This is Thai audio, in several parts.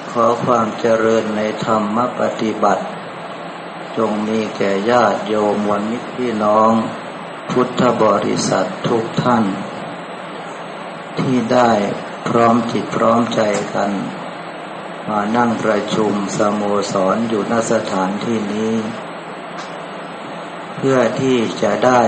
ขอความเจริญในธรรมปฏิบัติจงมีแก่ญาติโยมวรมิตรพี่น้องพุทธบริษัททุกท่านที่ได้พร้อมจิตพร้อมใจกันมานั่งประชุมสโมสรอยู่ณสถานที่นี้เพื่อที่จะได้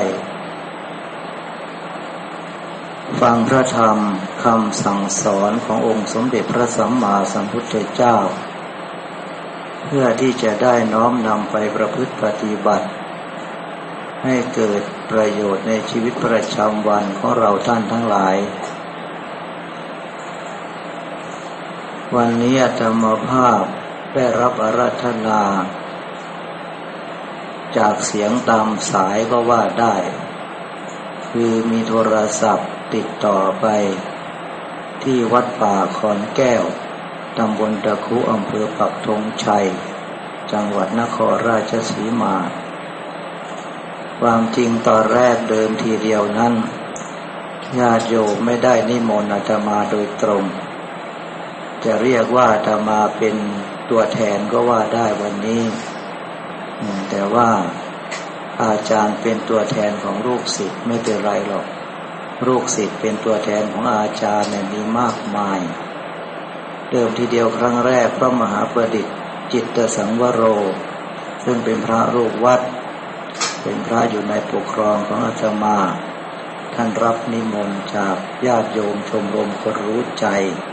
ฟังพระธรรมคำสั่งสอนขององค์สมเด็จพระสัมมาสัมพุทธเจ้าเพื่อที่จะได้น้อมนำไปประพฤติปฏิบัติให้เกิดประโยชน์ในชีวิตประจำวันของเราท่านทั้งหลายวันนี้อาตมาภาพได้รับอาราธนาจากเสียงตามสายก็ว่าได้คือมีโทรศัพท์ติดต่อไปที่วัดป่าขอนแก้วตำบลตะคุอำเภอปักธงชัยจังหวัดนครราชสีมาความจริงตอนแรกเดิมทีเดียวนั้นญาติโยมไม่ได้นิมนต์อาตมาโดยตรงจะเรียกว่าอาตมาเป็นตัวแทนก็ว่าได้วันนี้แต่ว่าอาจารย์เป็นตัวแทนของลูกศิษย์ไม่เป็นไรหรอกลูกศิษย์เป็นตัวแทนของอาจารย์เนี่ยมีมากมายเดิมทีเดียวครั้งแรกพระมหาประดิษฐ์จิตตสังวโรซึ่งเป็นพระลูกวัดเป็นพระอยู่ในปกครองของอาตมาท่านรับนิมนต์จากญาติโยมชมรมคนรู้ใจ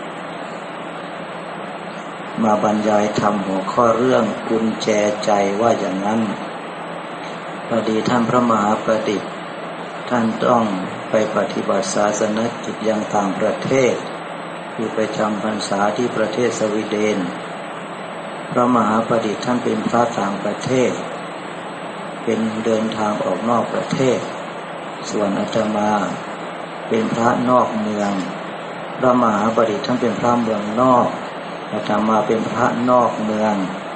มาบรรยายธรรมหัวข้อเรื่องกุญแจใจว่าอย่างนั้นพอดีท่านพระมหาประดิษฐ์ท่านต้องไปปฏิบัติศาสนกิจยังต่างประเทศคือไปจำพรรษาที่ประเทศสวีเดนพระมหาประดิษฐ์ท่านเป็นพระต่างประเทศเป็นเดินทางออกนอกประเทศส่วนอาตมาเป็นพระนอกเมืองพระมหาประดิษฐ์ท่านเป็นพระเมืองนอกอาตมาเป็นพระนอกเมือง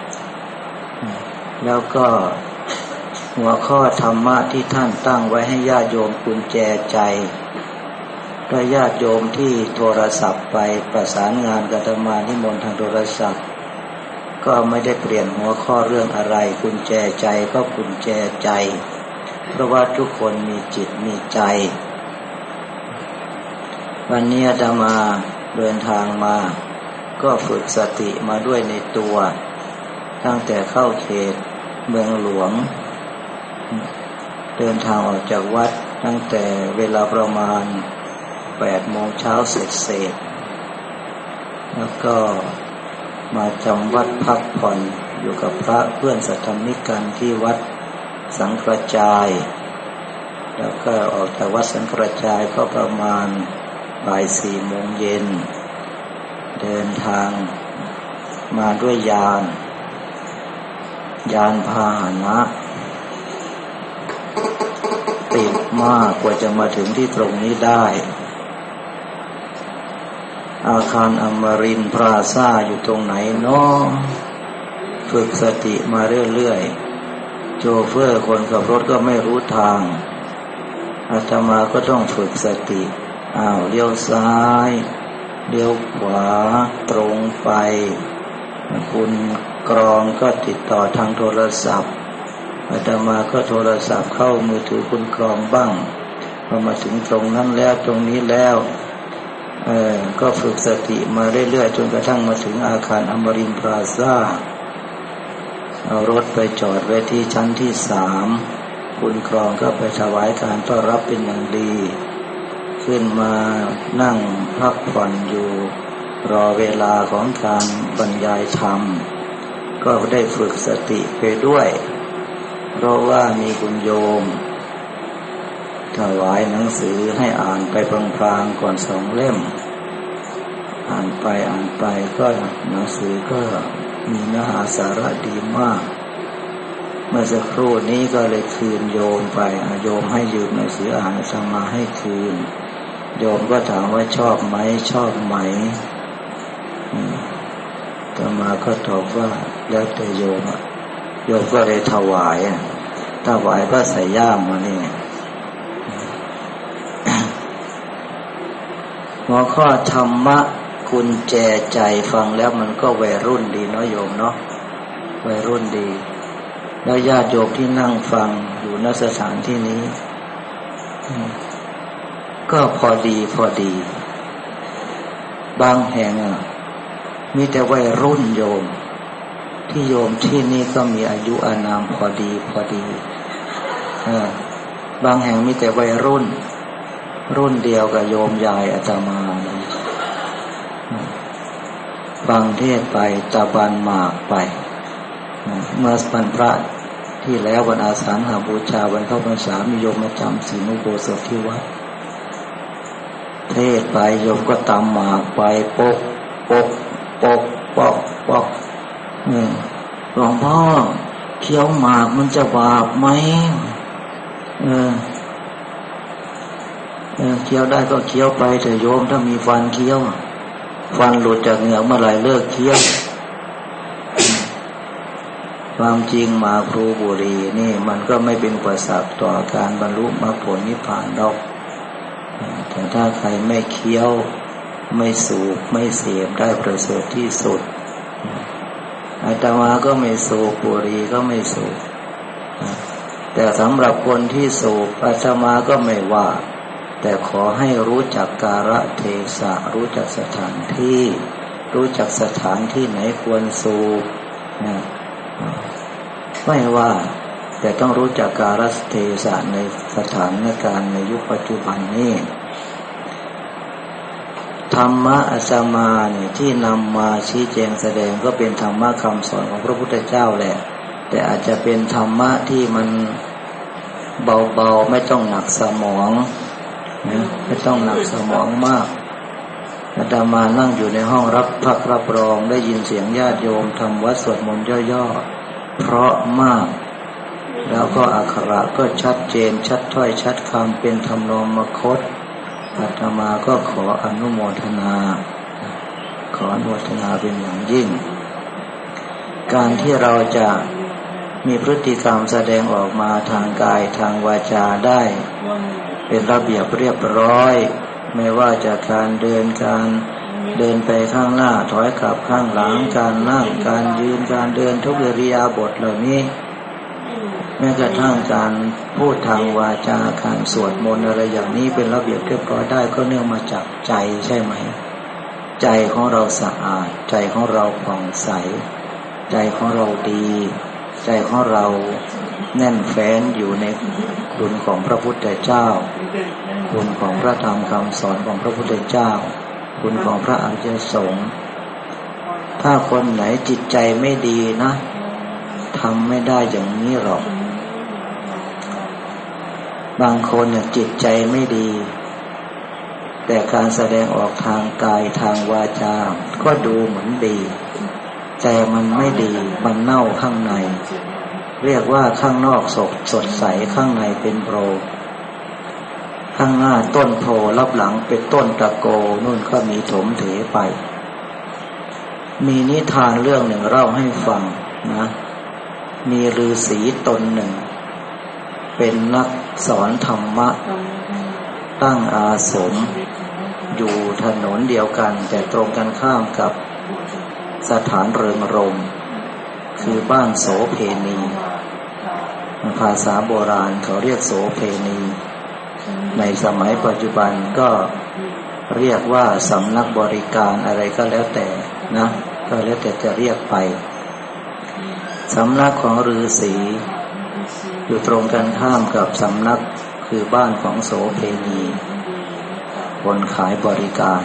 แล้วก็หัวข้อธรรมะที่ท่านตั้งไว้ให้ญาติโยมกุญแจใจถ้าญาติโยมที่โทรศัพท์ไปประสานงานกับอาตมานิมนต์ทางโทรศัพท์ก็ไม่ได้เปลี่ยนหัวข้อเรื่องอะไรกุญแจใจก็กุญแจใจเพราะว่าทุกคนมีจิตมีใจวันนี้อาตมาเดินทางมาก็ฝึกสติมาด้วยในตัวตั้งแต่เข้าเขตเมืองหลวงเดินทางออกจากวัดตั้งแต่เวลาประมาณ 8 โมงเช้าเสร็จแล้วก็มาจำวัดพักผ่อนอยู่กับพระเพื่อนสัทธมิกกันที่วัดสังกระจายแล้วก็ออกจากวัดสังกระจายก็ประมาณบ่าย 4 โมงเย็นเดินทางมาด้วยยานพาหนะติดมากกว่าจะมาถึงที่ตรงนี้ได้อาคารอมรินทร์พลาซ่าอยู่ตรงไหนเนาะฝึกสติมาเรื่อยๆโชเฟอร์คนขับรถก็ไม่รู้ทางอาตมาก็ต้องฝึกสติเลี้ยวซ้ายเลี้ยวขวาตรงไปคุณกรองก็ติดต่อทางโทรศัพท์อาตมาก็โทรศัพท์เข้ามือถือคุณกรองบ้างพอมาถึงตรงนั้นแล้วตรงนี้แล้วก็ฝึกสติมาเรื่อยๆจนกระทั่งมาถึงอาคารอมรินทร์พลาซ่าเอารถไปจอดไว้ที่ชั้นที่ 3คุณกรองก็ไปถวายการต้อนรับเป็นอย่างดีขึ้นมานั่งพักผ่อนอยู่รอเวลาของการบรรยายธรรมก็ได้ฝึกสติไปด้วยเพราะว่ามีคุณโยมถวายหนังสือให้อ่านไปพลางๆก่อน2 เล่มอ่านไปก็หนังสือก็มีเนื้อหาสาระดีมากเมื่อสักครู่นี้ก็เลยคืนโยมไปโยมให้ยืมหนังสืออ่านจะมาให้คืนโยมก็ถามว่าชอบไหมต่อมาก็ตอบว่าแล้วแต่โยมก็เลยถวายก็ใส่ย่ามมานี่ หัวข้อธรรมะกุญแจใจฟังแล้วมันก็วัยรุ่นดีเนาะโยมเนาะวัยรุ่นดีแล้วญาติโยมที่นั่งฟังอยู่ณสถานที่นี้ก็พอดีบางแห่งมีแต่วัยรุ่นโยมที่โยมที่นี่ก็มีอายุอานามพอดีบางแห่งมีแต่วัยรุ่นเดียวกับโยมยายอาตมาเลยฟังเทศไปตะบันหมากไปเมื่อวันพระที่แล้ววันอาสาฬหบูชาวันเข้าพรรษามีโยมมาจำศีลอุโบสถที่วัดเทศไปโยมก็ตำหมากไปปกหลวงพ่อเคี้ยวหมากมันจะบาปไหมเคี้ยวได้ก็เคี้ยวไปเถอะโยมถ้ามีฟันเคี้ยวฟันหลุดจากเหงือกเมื่อไหร่เลิกเคี้ยวความจริงหมากพลูบุหรี่นี่มันก็ไม่เป็นอุปสรรคต่อการบรรลุมรรคผลนิพพานดอกแต่ถ้าใครไม่เคี้ยวไม่สูบไม่เสพได้ประเสริฐที่สุดอาตมาก็ไม่สูบบุหรี่ก็ไม่สูบแต่สำหรับคนที่สูบอาตมาก็ไม่ว่าแต่ขอให้รู้จักกาลเทศะรู้จักสถานที่รู้จักสถานที่ไหนควรสูบไม่ว่าแต่ต้องรู้จักกาลเทศะในสถานการณ์ในยุคปัจจุบันนี้ธรรมะอาตมาเนี่ยที่นำมาชี้แจงแสดงก็เป็นธรรมะคำสอนของพระพุทธเจ้าแหละแต่อาจจะเป็นธรรมะที่มันเบาๆไม่ต้องหนักสมองนะไม่ต้องหนักสมองมากอาตมานั่งอยู่ในห้องรับรองได้ยินเสียงญาติโยมทำวัดสวดมนต์ย่อๆเพราะมากแล้วก็อักขระก็ชัดเจนชัดถ้อยชัดคำเป็นทำนองมคธอาตมาก็ขออนุโมทนาเป็นอย่างยิ่งการที่เราจะมีพฤติกรรมแสดงออกมาทางกายทางวาจาได้เป็นระเบียบเรียบร้อยไม่ว่าจะการเดินไปข้างหน้าถอยกลับข้างหลังการนั่งการยืนการเดินทุกอิริยาบถเหล่านี้แม้กระทั่งการพูดทางวาจาการสวดมนต์อะไรอย่างนี้เป็นระเบียบเรียบร้อยได้ก็เนื่องมาจากใจใช่ไหมใจของเราสะอาดใจของเราผ่องใสใจของเราดีใจของเราแน่นแฟ้นอยู่ในคุณของพระพุทธเจ้าคุณของพระธรรมคำสอนของพระพุทธเจ้าคุณของพระอริยสงฆ์ถ้าคนไหนจิตใจไม่ดีนะทำไม่ได้อย่างนี้หรอกบางคนเนี่ยจิตใจไม่ดีแต่การแสดงออกทางกายทางวาจาก็ดูเหมือนดีแต่มันไม่ดีมันเน่าข้างในเรียกว่าข้างนอกสดใสข้างในเป็นโพรงข้างหน้าต้นโพรับหลังเป็นต้นตะโกนู่นก็มีถมเถไปมีนิทานเรื่องหนึ่งเล่าให้ฟังนะมีฤาษีตนหนึ่งเป็นนักสอนธรรมะตั้งอาสมอยู่ถนนเดียวกันแต่ตรงกันข้ามกับสถานเริงรมย์คือบ้านโสเพณีภาษาโบราณเขาเรียกโสเพณีในสมัยปัจจุบันก็เรียกว่าสำนักบริการอะไรก็แล้วแต่นะก็แล้วแต่จะเรียกไปสำนักของฤาษีอยู่ตรงกันข้ามกับสำนักคือบ้านของโสเพณีคนขายบริการ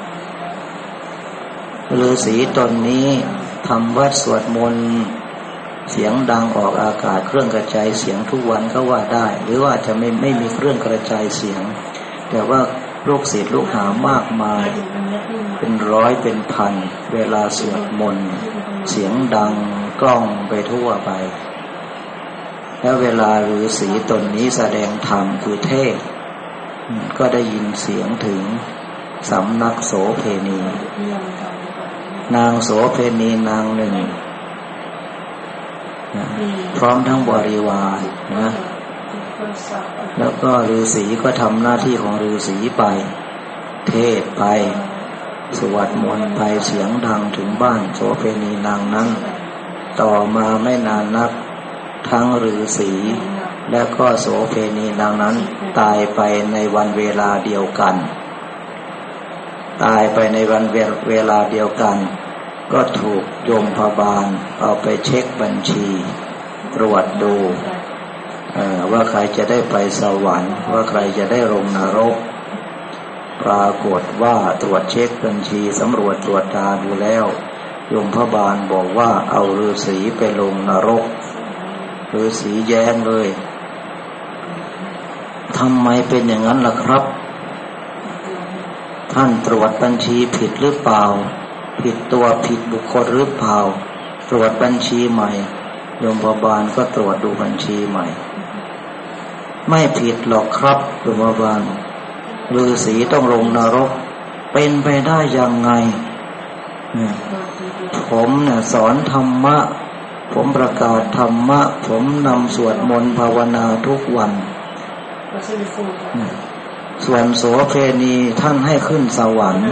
ฤาษีตนนี้ทำวัดสวดมนต์เสียงดังออกอากาศเครื่องกระจายเสียงทุกวันก็ว่าได้หรือว่าจะไม่มีเครื่องกระจายเสียงแต่ว่าลูกศิษย์ลูกหามากมายเป็นร้อยเป็นพันเวลาสวดมนต์เสียงดังก้องไปทั่วไปแล้วเวลาฤาษีตนนี้แสดงธรรมคือเทศน์ก็ได้ยินเสียงถึงสำนักโสเพณีนางโสเพณีนางหนึ่งพร้อมทั้งบริวารนะแล้วก็ฤาษีก็ทำหน้าที่ของฤาษีไปเทศไปสวดมนต์ไปเสียงดังถึงบ้านโสเภณีนางนั้นต่อมาไม่นานนักทั้งฤาษีและก็โสเภณีนางนั้นตายไปในวันเวลาเดียวกันตายไปในวันเวลาเดียวกันก็ถูกยมพบาลเอาไปเช็คบัญชีตรวจดูว่าใครจะได้ไปสวรรค์ว่าใครจะได้ลงนรกปรากฏว่าตรวจเช็คบัญชีสำรวจตรวจตาดูแล้วยมพบาลบอกว่าเอาฤาษีไปลงนรกฤาษีแย้งเลยทำไมเป็นอย่างนั้นล่ะครับท่านตรวจบัญชีผิดหรือเปล่าผิดตัวผิดบุคคลหรือเปล่าตรวจบัญชีใหม่ยมบาลก็ตรวจดูบัญชีใหม่ไม่ผิดหรอกครับยมบาลฤาษีต้องลงนรกเป็นไปได้ยังไงผมเนี่ยสอนธรรมะผมประกาศธรรมะผมนำสวดมนต์ภาวนาทุกวันส่วนโสเภณีท่านให้ขึ้นสวรรค์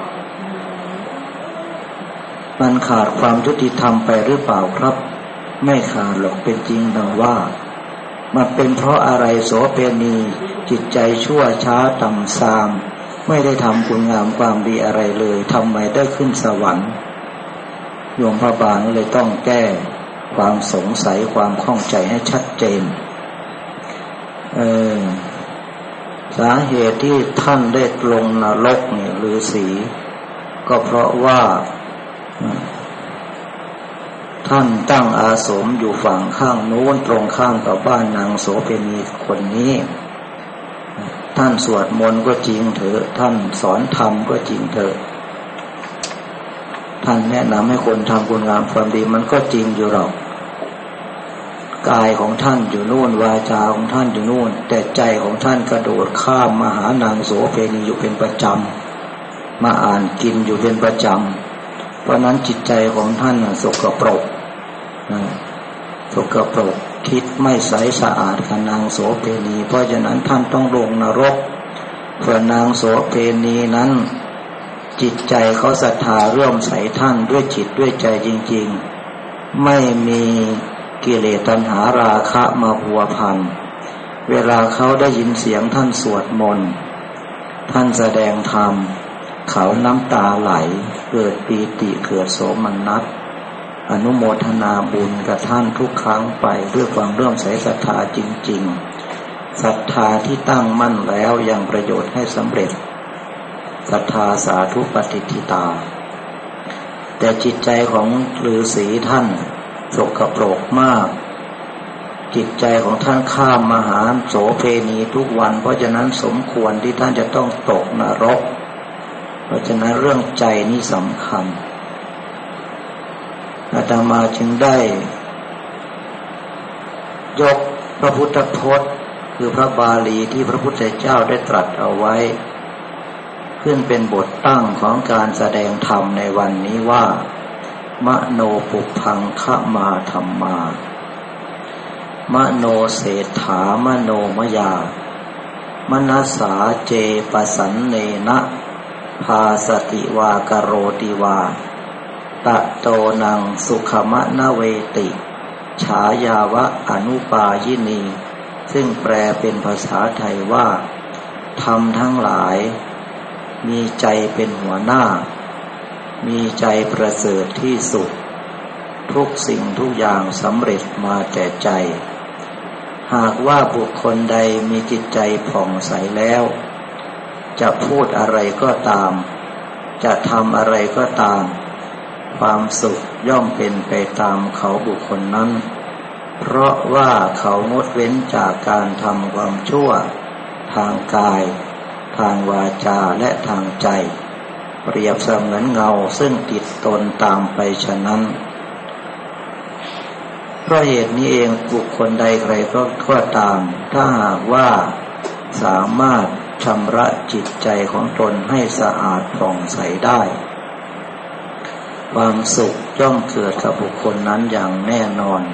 มันขาดความยุติธรรมไปหรือเปล่าครับไม่ขาดหรอกเป็นจริงดังว่ามันเป็นเพราะอะไรโสเภณีจิตใจชั่วช้าต่ำทรามไม่ได้ทำคุณงามความดีอะไรเลยทำไมได้ขึ้นสวรรค์โยมพระบาลเลยต้องแก้ความสงสัยความข้องใจให้ชัดเจนสาเหตุที่ท่านได้ลงนรกเนี่ยฤาษีก็เพราะว่าท่านตั้งอาสมอยู่ฝั่งข้างโน้นตรงข้ามกับบ้านนางโสเภณีคนนี้ท่านสวดมนต์ก็จริงเถอะท่านสอนธรรมก็จริงเถอะท่านแนะนำให้คนทำคุณงามความดีมันก็จริงอยู่หรอกกายของท่านอยู่นู่นวาจาของท่านอยู่นู่นแต่ใจของท่านกระโดดข้ามมาหานางโสเภณีอยู่เป็นประจำมาอ่านกินอยู่เป็นประจำเพราะนั้นจิตใจของท่านสกปรกคิดไม่ใสสะอาดกับนางโสเภณีเพราะฉะนั้นท่านต้องลงนรกเพื่อนางโสเภณีนั้นจิตใจเขาศรัทธาเรื่อมใสท่านด้วยจิตด้วยใจจริงๆไม่มีกิเลสตัณหาราคะมาพัวพันเวลาเขาได้ยินเสียงท่านสวดมนต์ท่านแสดงธรรมเขาน้ำตาไหลเกิดปีติเกิดโสมนัสอนุโมทนาบุญกับท่านทุกครั้งไปด้วยความเรื่อมใสศรัทธาจริงๆศรัทธาที่ตั้งมั่นแล้วยังประโยชน์ให้สำเร็จศรัทธาสาธุปฏิทิตาแต่จิตใจของฤาษีท่านสกปรกมากจิตใจของท่านข้ามมหาโสเภณีทุกวันเพราะฉะนั้นสมควรที่ท่านจะต้องตกนรกเพราะฉะนั้นเรื่องใจนี่สำคัญอาตมาจึงได้ยกพระพุทธพจน์คือพระบาลีที่พระพุทธเจ้าได้ตรัสเอาไว้ขึ้นเป็นบทตั้งของการแสดงธรรมในวันนี้ว่ามโนปุพังคะมาธัมมามโนเศรษฐามโนมยามนัสสาเจปสันเนนะภาสติวากโรติวาตะโตนังสุขมะนะเวติฉายาวะอนุปายินีซึ่งแปลเป็นภาษาไทยว่าธรรมทั้งหลายมีใจเป็นหัวหน้ามีใจประเสริฐที่สุดทุกสิ่งทุกอย่างสำเร็จมาแต่ใจหากว่าบุคคลใดมีจิตใจผ่องใสแล้วจะพูดอะไรก็ตามจะทำอะไรก็ตามความสุขย่อมเป็นไปตามเขาบุคคลนั้นเพราะว่าเขางดเว้นจากการทำความชั่วทางกายทางวาจาและทางใจเปรียบเสมือนเงาซึ่งติดตนตามไปฉะนั้นเพราะเหตุนี้เองบุคคลใดใครก็ตามถ้าหากว่าสามารถชำระจิตใจของตนให้สะอาดผ่องใสได้ความสุขย่อมเกิดกับบุคคลนั้นอย่างแน่นอน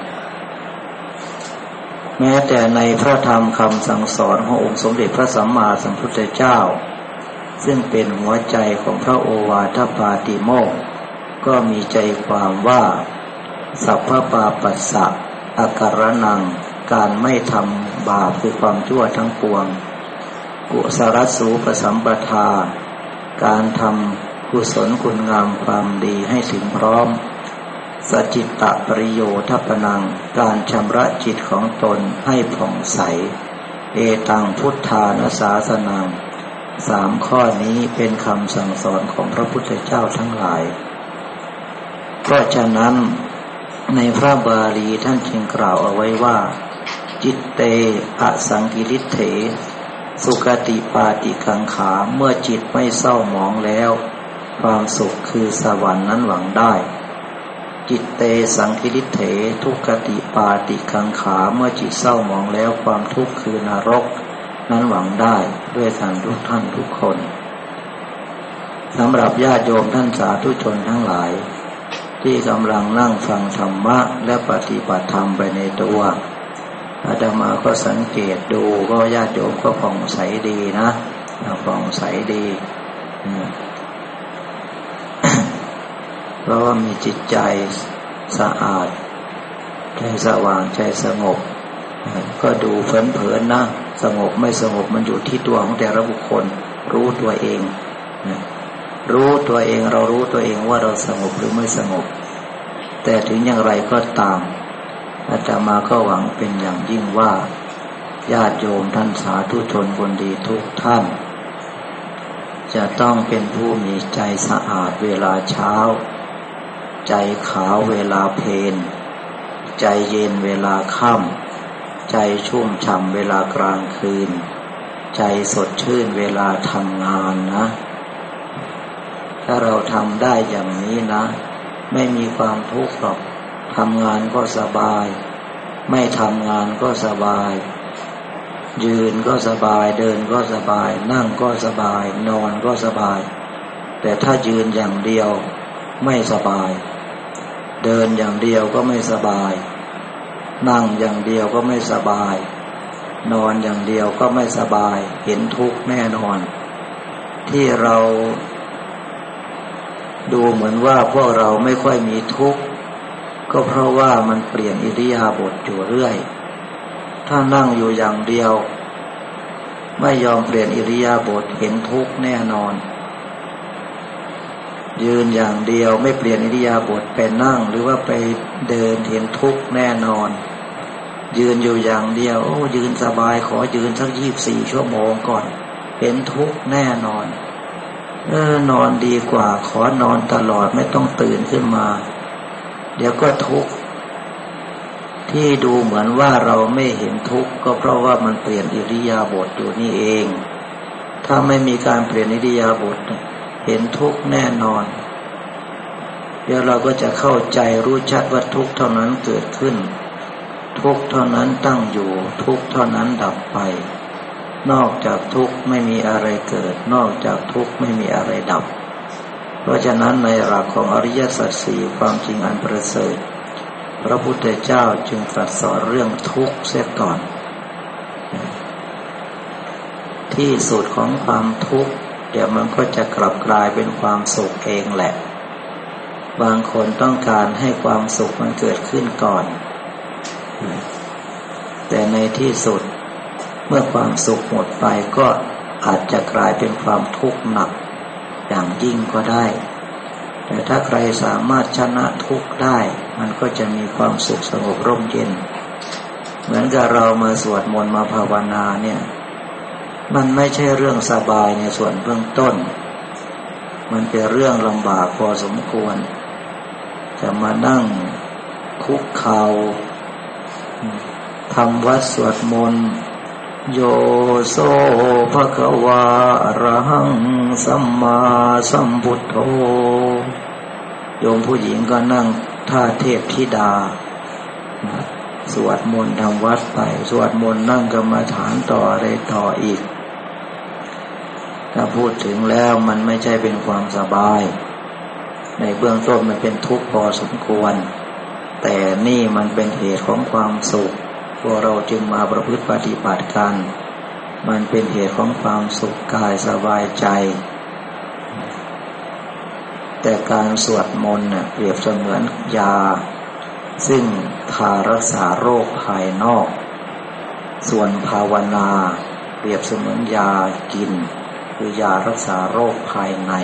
แม้แต่ในพระธรรมคำสั่งสอนขององค์สมเด็จพระสัมมาสัมพุทธเจ้าซึ่งเป็นหัวใจของพระโอวาทปาติโมกข์ก็มีใจความว่าสัพพปาปัสสะอาการนังการไม่ทำบาปคือความชั่วทั้งปวงกุศลสูปสัมปทาการทำกุศลคุณงามความดีให้ถึงพร้อมสจิตตปริโยทัปนังการชำระจิตของตนให้ผ่องใสเอตังพุทธานาสาสนัง3ข้อนี้เป็นคำสั่งสอนของพระพุทธเจ้าทั้งหลายเพราะฉะนั้นในพระบาลีท่านจึงกล่าวเอาไว้ว่าจิตเตอสังกิริเถสุขติปาติกังขาเมื่อจิตไม่เศร้าหมองแล้วความสุขคือสวรรค์นั้นหวังได้จิตเตสังกิริเถทุกขติปาติกังขาเมื่อจิตเศร้าหมองแล้วความทุกข์คือนรกนั้นหวังได้ด้วยกันทุกท่านทุกคนสำหรับญาติโยมท่านสาธุชนทั้งหลายที่กำลังนั่งฟังธรรมะและปฏิบัติธรรมไปในตัวอาตมาก็สังเกตดูก็ญาติโยมก็ผ่องใสดีนะผ่องใสดีเพราะว่ามีจิตใจสะอาดใจสว่างใจสงบก็ดูเผลอๆนะสงบไม่สงบมันอยู่ที่ตัวของแต่ละบุคคลรู้ตัวเองรู้ตัวเองเรารู้ตัวเองว่าเราสงบหรือไม่สงบแต่ถึงอย่างไรก็ตามอาตมาก็หวังเป็นอย่างยิ่งว่าญาติโยมท่านสาธุชนคนดีทุกท่านจะต้องเป็นผู้มีใจสะอาดเวลาเช้าใจขาวเวลาเพลใจเย็นเวลาค่ำใจชุ่มฉ่ำเวลากลางคืนใจสดชื่นเวลาทำงานนะถ้าเราทำได้อย่างนี้นะไม่มีความทุกข์หรอกทำงานก็สบายไม่ทำงานก็สบายยืนก็สบายเดินก็สบายนั่งก็สบายนอนก็สบายแต่ถ้ายืนอย่างเดียวไม่สบายเดินอย่างเดียวก็ไม่สบายนั่งอย่างเดียวก็ไม่สบายนอนอย่างเดียวก็ไม่สบายเห็นทุกข์แน่นอนที่เราดูเหมือนว่าพวกเราไม่ค่อยมีทุกข์ก็เพราะว่ามันเปลี่ยนอิริยาบถอยู่เรื่อยถ้านั่งอยู่อย่างเดียวไม่ยอมเปลี่ยนอิริยาบถเห็นทุกข์แน่นอนยืนอย่างเดียวไม่เปลี่ยนอิริยาบถไปนั่งหรือว่าไปเดินเห็นทุกข์แน่นอนยืนอยู่อย่างเดียวยืนสบายขอยืนสัก24 ชั่วโมงก่อนเห็นทุกข์แน่นอนนอนดีกว่าขอนอนตลอดไม่ต้องตื่นขึ้นมาเดี๋ยวก็ทุกข์ที่ดูเหมือนว่าเราไม่เห็นทุกข์ก็เพราะว่ามันเปลี่ยนอิริยาบถอยู่นี่เองถ้าไม่มีการเปลี่ยนอิริยาบถเห็นทุกข์แน่นอนเดี๋ยวเราก็จะเข้าใจรู้ชัดว่าทุกข์เท่านั้นเกิดขึ้นทุกข์เท่านั้นตั้งอยู่ทุกข์เท่านั้นดับไปนอกจากทุกข์ไม่มีอะไรเกิดนอกจากทุกข์ไม่มีอะไรดับเพราะฉะนั้นในหลักของอริยสัจสี่ความจริงอันประเสริฐพระพุทธเจ้าจึงตรัสสอนเรื่องทุกข์เสียก่อนที่สุดของความทุกข์เดี๋ยวมันก็จะกลับกลายเป็นความสุขเองแหละบางคนต้องการให้ความสุขมันเกิดขึ้นก่อนแต่ในที่สุดเมื่อความสุขหมดไปก็อาจจะกลายเป็นความทุกข์หนักอย่างยิ่งก็ได้แต่ถ้าใครสามารถชนะทุกข์ได้มันก็จะมีความสุขสงบร่มเย็นเหมือนกับเรามาสวดมนต์มาภาวนาเนี่ยมันไม่ใช่เรื่องสบายในส่วนเบื้องต้นมันเป็นเรื่องลำบากพอสมควรจะมานั่งคุกเข่าทำวัดสวดมนต์โยโสภะคะวาอะระหังสัมมาสัมพุทโธโยมผู้หญิงก็นั่งท่าเทพธิดาสวดมนต์ทำวัดไปสวดมนต์นั่งกรรมฐานต่ออะไรต่ออีกถ้าพูดถึงแล้วมันไม่ใช่เป็นความสบายในเบื้องต้นมันเป็นทุกข์พอสมควรแต่นี่มันเป็นเหตุของความสุขพวกเราจึงมาประพฤติปฏิบัติกันมันเป็นเหตุของความสุขกายสบายใจแต่การสวดมนต์เปรียบเสมือนยาซึ่งพารักษาโรคภายนอกส่วนภาวนาเปรียบเสมือนยากินคือยารักษาโรคภายใน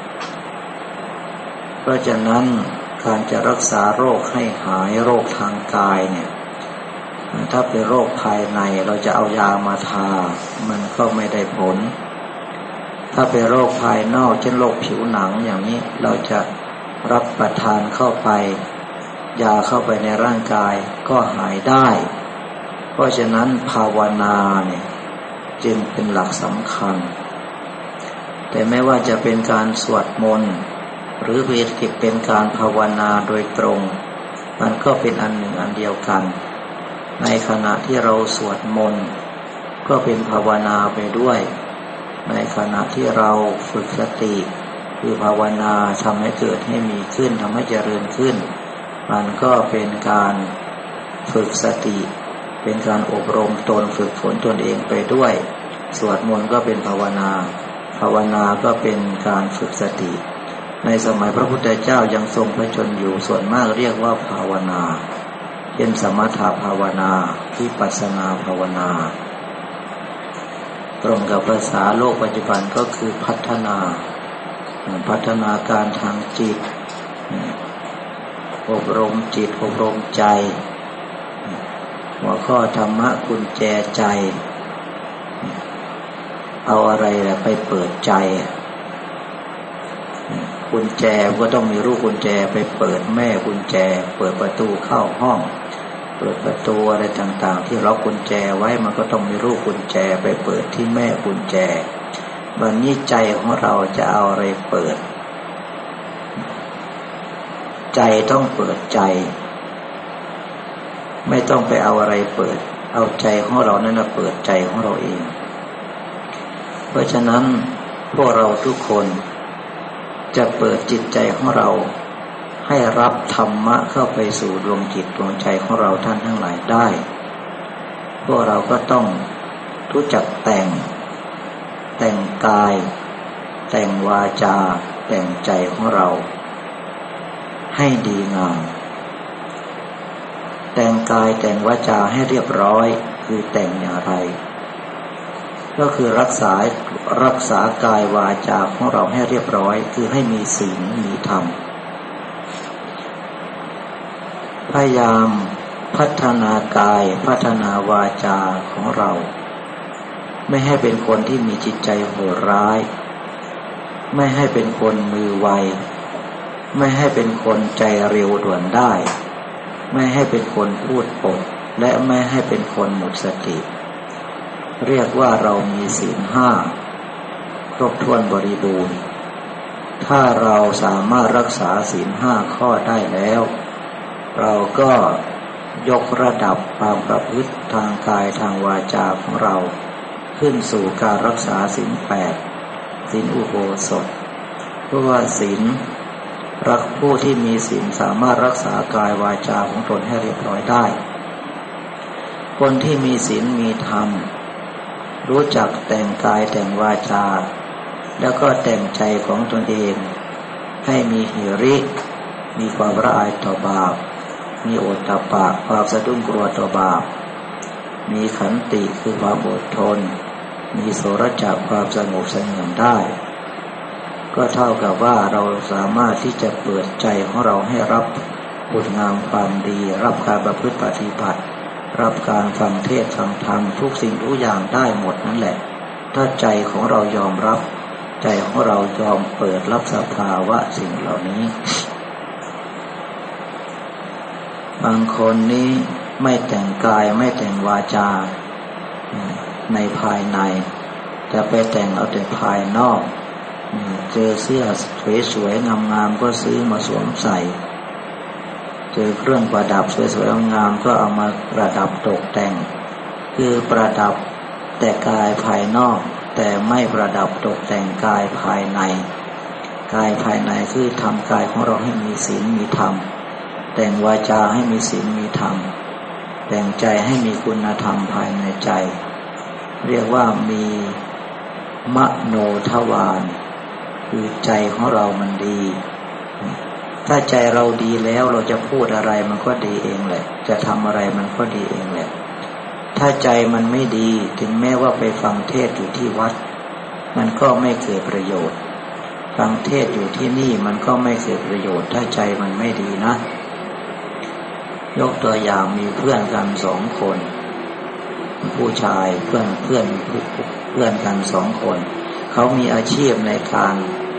เพราะฉะนั้นการจะรักษาโรคให้หายโรคทางกายเนี่ยถ้าเป็นโรคภายในเราจะเอายามาทามันก็ไม่ได้ผลถ้าเป็นโรคภายนอกเช่นโรคผิวหนังอย่างนี้เราจะรับประทานเข้าไปยาเข้าไปในร่างกายก็หายได้เพราะฉะนั้นภาวนาเนี่ยจึงเป็นหลักสำคัญแต่ไม่ว่าจะเป็นการสวดมนต์หรือเป็นการภาวนาโดยตรงมันก็เป็นอันหนึ่งอันเดียวกันในขณะที่เราสวดมนต์ก็เป็นภาวนาไปด้วยในขณะที่เราฝึกสติคือภาวนาทำให้เกิดให้มีขึ้นทำให้เจริญขึ้นมันก็เป็นการฝึกสติเป็นการอบรมตนฝึกฝนตนเองไปด้วยสวดมนต์ก็เป็นภาวนาภาวนาก็เป็นการฝึกสติในสมัยพระพุทธเจ้ายังทรงพระชนอยู่ส่วนมากเรียกว่าภาวนาเป็นสมถภาวนาวิปัสสนาภาวนาตรงกับภาษาโลกปัจจุบันก็คือพัฒนาการทางจิตอบรมจิตอบรมใจหัวข้อธรรมะกุญแจใจเอาอะไรไปเปิดใจกุญแจก็ต้องมีลูกกุญแจไปเปิดแม่กุญแจเปิดประตูเข้าห้องเปิดประตูอะไรต่างๆที่ล็อกกุญแจไว้มันก็ต้องมีลูกกุญแจไปเปิดที่แม่กุญแจวันนี้ใจของเราจะเอาอะไรเปิดใจต้องเปิดใจไม่ต้องไปเอาอะไรเปิดเอาใจของเรานั่นนะเปิดใจของเราเองเพราะฉะนั้นพวกเราทุกคนจะเปิดจิตใจของเราให้รับธรรมะเข้าไปสู่ดวงจิตดวงใจของเราท่านทั้งหลายได้พวกเราก็ต้องรู้จักแต่งกายแต่งวาจาแต่งใจของเราให้ดีงามแต่งกายแต่งวาจาให้เรียบร้อยคือแต่งอย่างไรก็คือรักษากายวาจาของเราให้เรียบร้อยคือให้มีศีลมีธรรมพยายามพัฒนากายพัฒนาวาจาของเราไม่ให้เป็นคนที่มีจิตใจโหดร้ายไม่ให้เป็นคนมือไวไม่ให้เป็นคนใจเร็วด่วนได้ไม่ให้เป็นคนพูดปดและไม่ให้เป็นคนหมดสติเรียกว่าเรามีศีลห้าครบถ้วนบริบูรณ์ถ้าเราสามารถรักษาศีลห้าข้อได้แล้วเราก็ยกระดับความประพฤติทางกายทางวาจาของเราขึ้นสู่การรักษาศีลแปดศีลอุโบสถเพราะว่าศีลผู้ที่มีศีลสามารถรักษากายวาจาของตนให้เรียบร้อยได้คนที่มีศีลมีธรรมรู้จักแต่งกายแต่งวาจาแล้วก็แต่งใจของตนเองให้มีหิริมีความละอายต่อบาปมีโอตตัปปะความสะดุ้งกลัวต่อบาปมีขันติคือความอดทนมีโสรจะความสงบเสงี่ยมได้ก็เท่ากับว่าเราสามารถที่จะเปิดใจของเราให้รับคุณงามความดีรับการประพฤติปฏิบัติรับการฟังเทศน์ฟังธรรมทุกสิ่งทุกอย่างได้หมดนั่นแหละถ้าใจของเรายอมรับใจของเรายอมเปิดรับสภาวะสิ่งเหล่านี้บางคนนี้ไม่แต่งกายไม่แต่งวาจาในภายในแต่ไปแต่งเอาแต่ภายนอกเจอเสื้อสวยๆงามๆก็ซื้อมาสวมใส่เจอเครื่องประดับสวยๆงามๆก็เอามาประดับตกแต่งคือประดับแต่กายภายนอกแต่ไม่ประดับตกแต่งกายภายในกายภายในคือทำกายของเราให้มีศีลมีธรรมแต่งวาจาให้มีศีลมีธรรมแต่งใจให้มีคุณธรรมภายในใจเรียกว่ามีมโนทวารคือใจของเรามันดีถ้าใจเราดีแล้วเราจะพูดอะไรมันก็ดีเองแหละจะทำอะไรมันก็ดีเองแหละถ้าใจมันไม่ดีถึงแม้ว่าไปฟังเทศอยู่ที่วัดมันก็ไม่เกิดประโยชน์ฟังเทศอยู่ที่นี่มันก็ไม่เกิดประโยชน์ถ้าใจมันไม่ดีนะยกตัวอย่างมีเพื่อนกัน2 คนผู้ชายเพื่อนกัน2 คนเขามีอาชีพในการ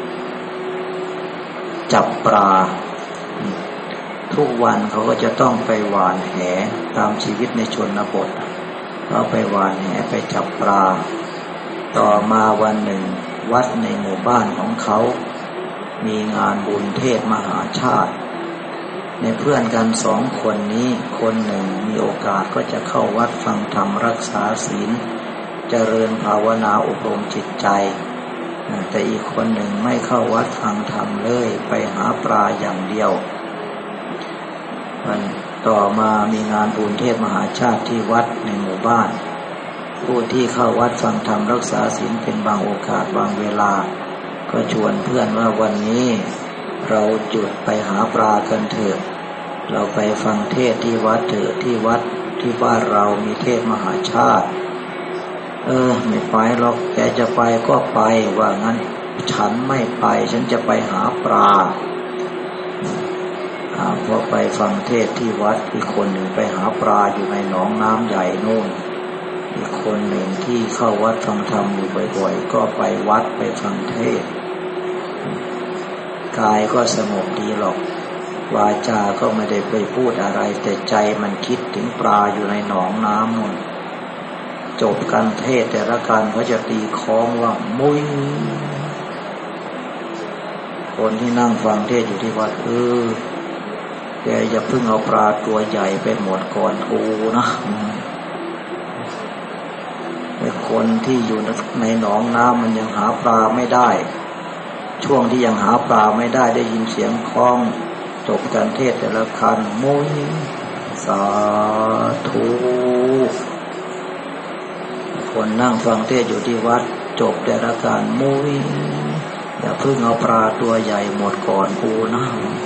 จับปลาทุกวันเขาก็จะต้องไปหว่านแหตามชีวิตในชนบทเขาไปหว่านแหไปจับปลาต่อมาวันหนึ่งวัดในหมู่บ้านของเขามีงานบุญเทศมหาชาติในเพื่อนกัน2 คนนี้คนหนึ่งมีโอกาสก็จะเข้าวัดฟังธรรมรักษาศีลเจริญภาวนาอบรมจิตใจแต่อีกคนหนึ่งไม่เข้าวัดฟังธรรมเลยไปหาปลาอย่างเดียวต่อมามีงานบุญเทศมหาชาติที่วัดในหมู่บ้านผู้ที่เข้าวัดฟังธรรมรักษาศีลเป็นบางโอกาสบางเวลาก็ชวนเพื่อนว่าวันนี้เราจุดไปหาปลากันเถอะเราไปฟังเทศที่วัดเถอะที่วัดที่บ้านเรามีเทศมหาชาติไม่ไปหรอกแกจะไปก็ไปว่างั้นฉันไม่ไปฉันจะไปหาปลาพอไปฟังเทศที่วัดอีกคนหนึ่งไปหาปลาอยู่ในหนองน้ำใหญ่โน่นอีกคนหนึ่งที่เข้าวัดฟังธรรมอยู่บ่อยๆก็ไปวัดไปฟังเทศกายก็สงบดีหรอกวาจาก็ไม่ได้ไปพูดอะไรแต่ใจมันคิดถึงปลาอยู่ในหนองน้ำนู่นจบการเทศแต่ละการเขาจะตีคล้องว่ามุ้ยคนที่นั่งฟังเทศอยู่ที่วัดแกอย่าเพิ่งเอาปลาตัวใหญ่ไปหมดก่อนกูนะไอ้คนที่อยู่ในหนองน้ำมันยังหาปลาไม่ได้ช่วงที่ยังหาปลาไม่ได้ได้ยินเสียงคล้องจบการเทศแต่ละคันมุ้ยสาธุคนนั่งฟังเทศอยู่ที่วัดจบแต่ละการมุ้ยอย่าเพิ่งเอาปลาตัวใหญ่หมดก่อนกูนะ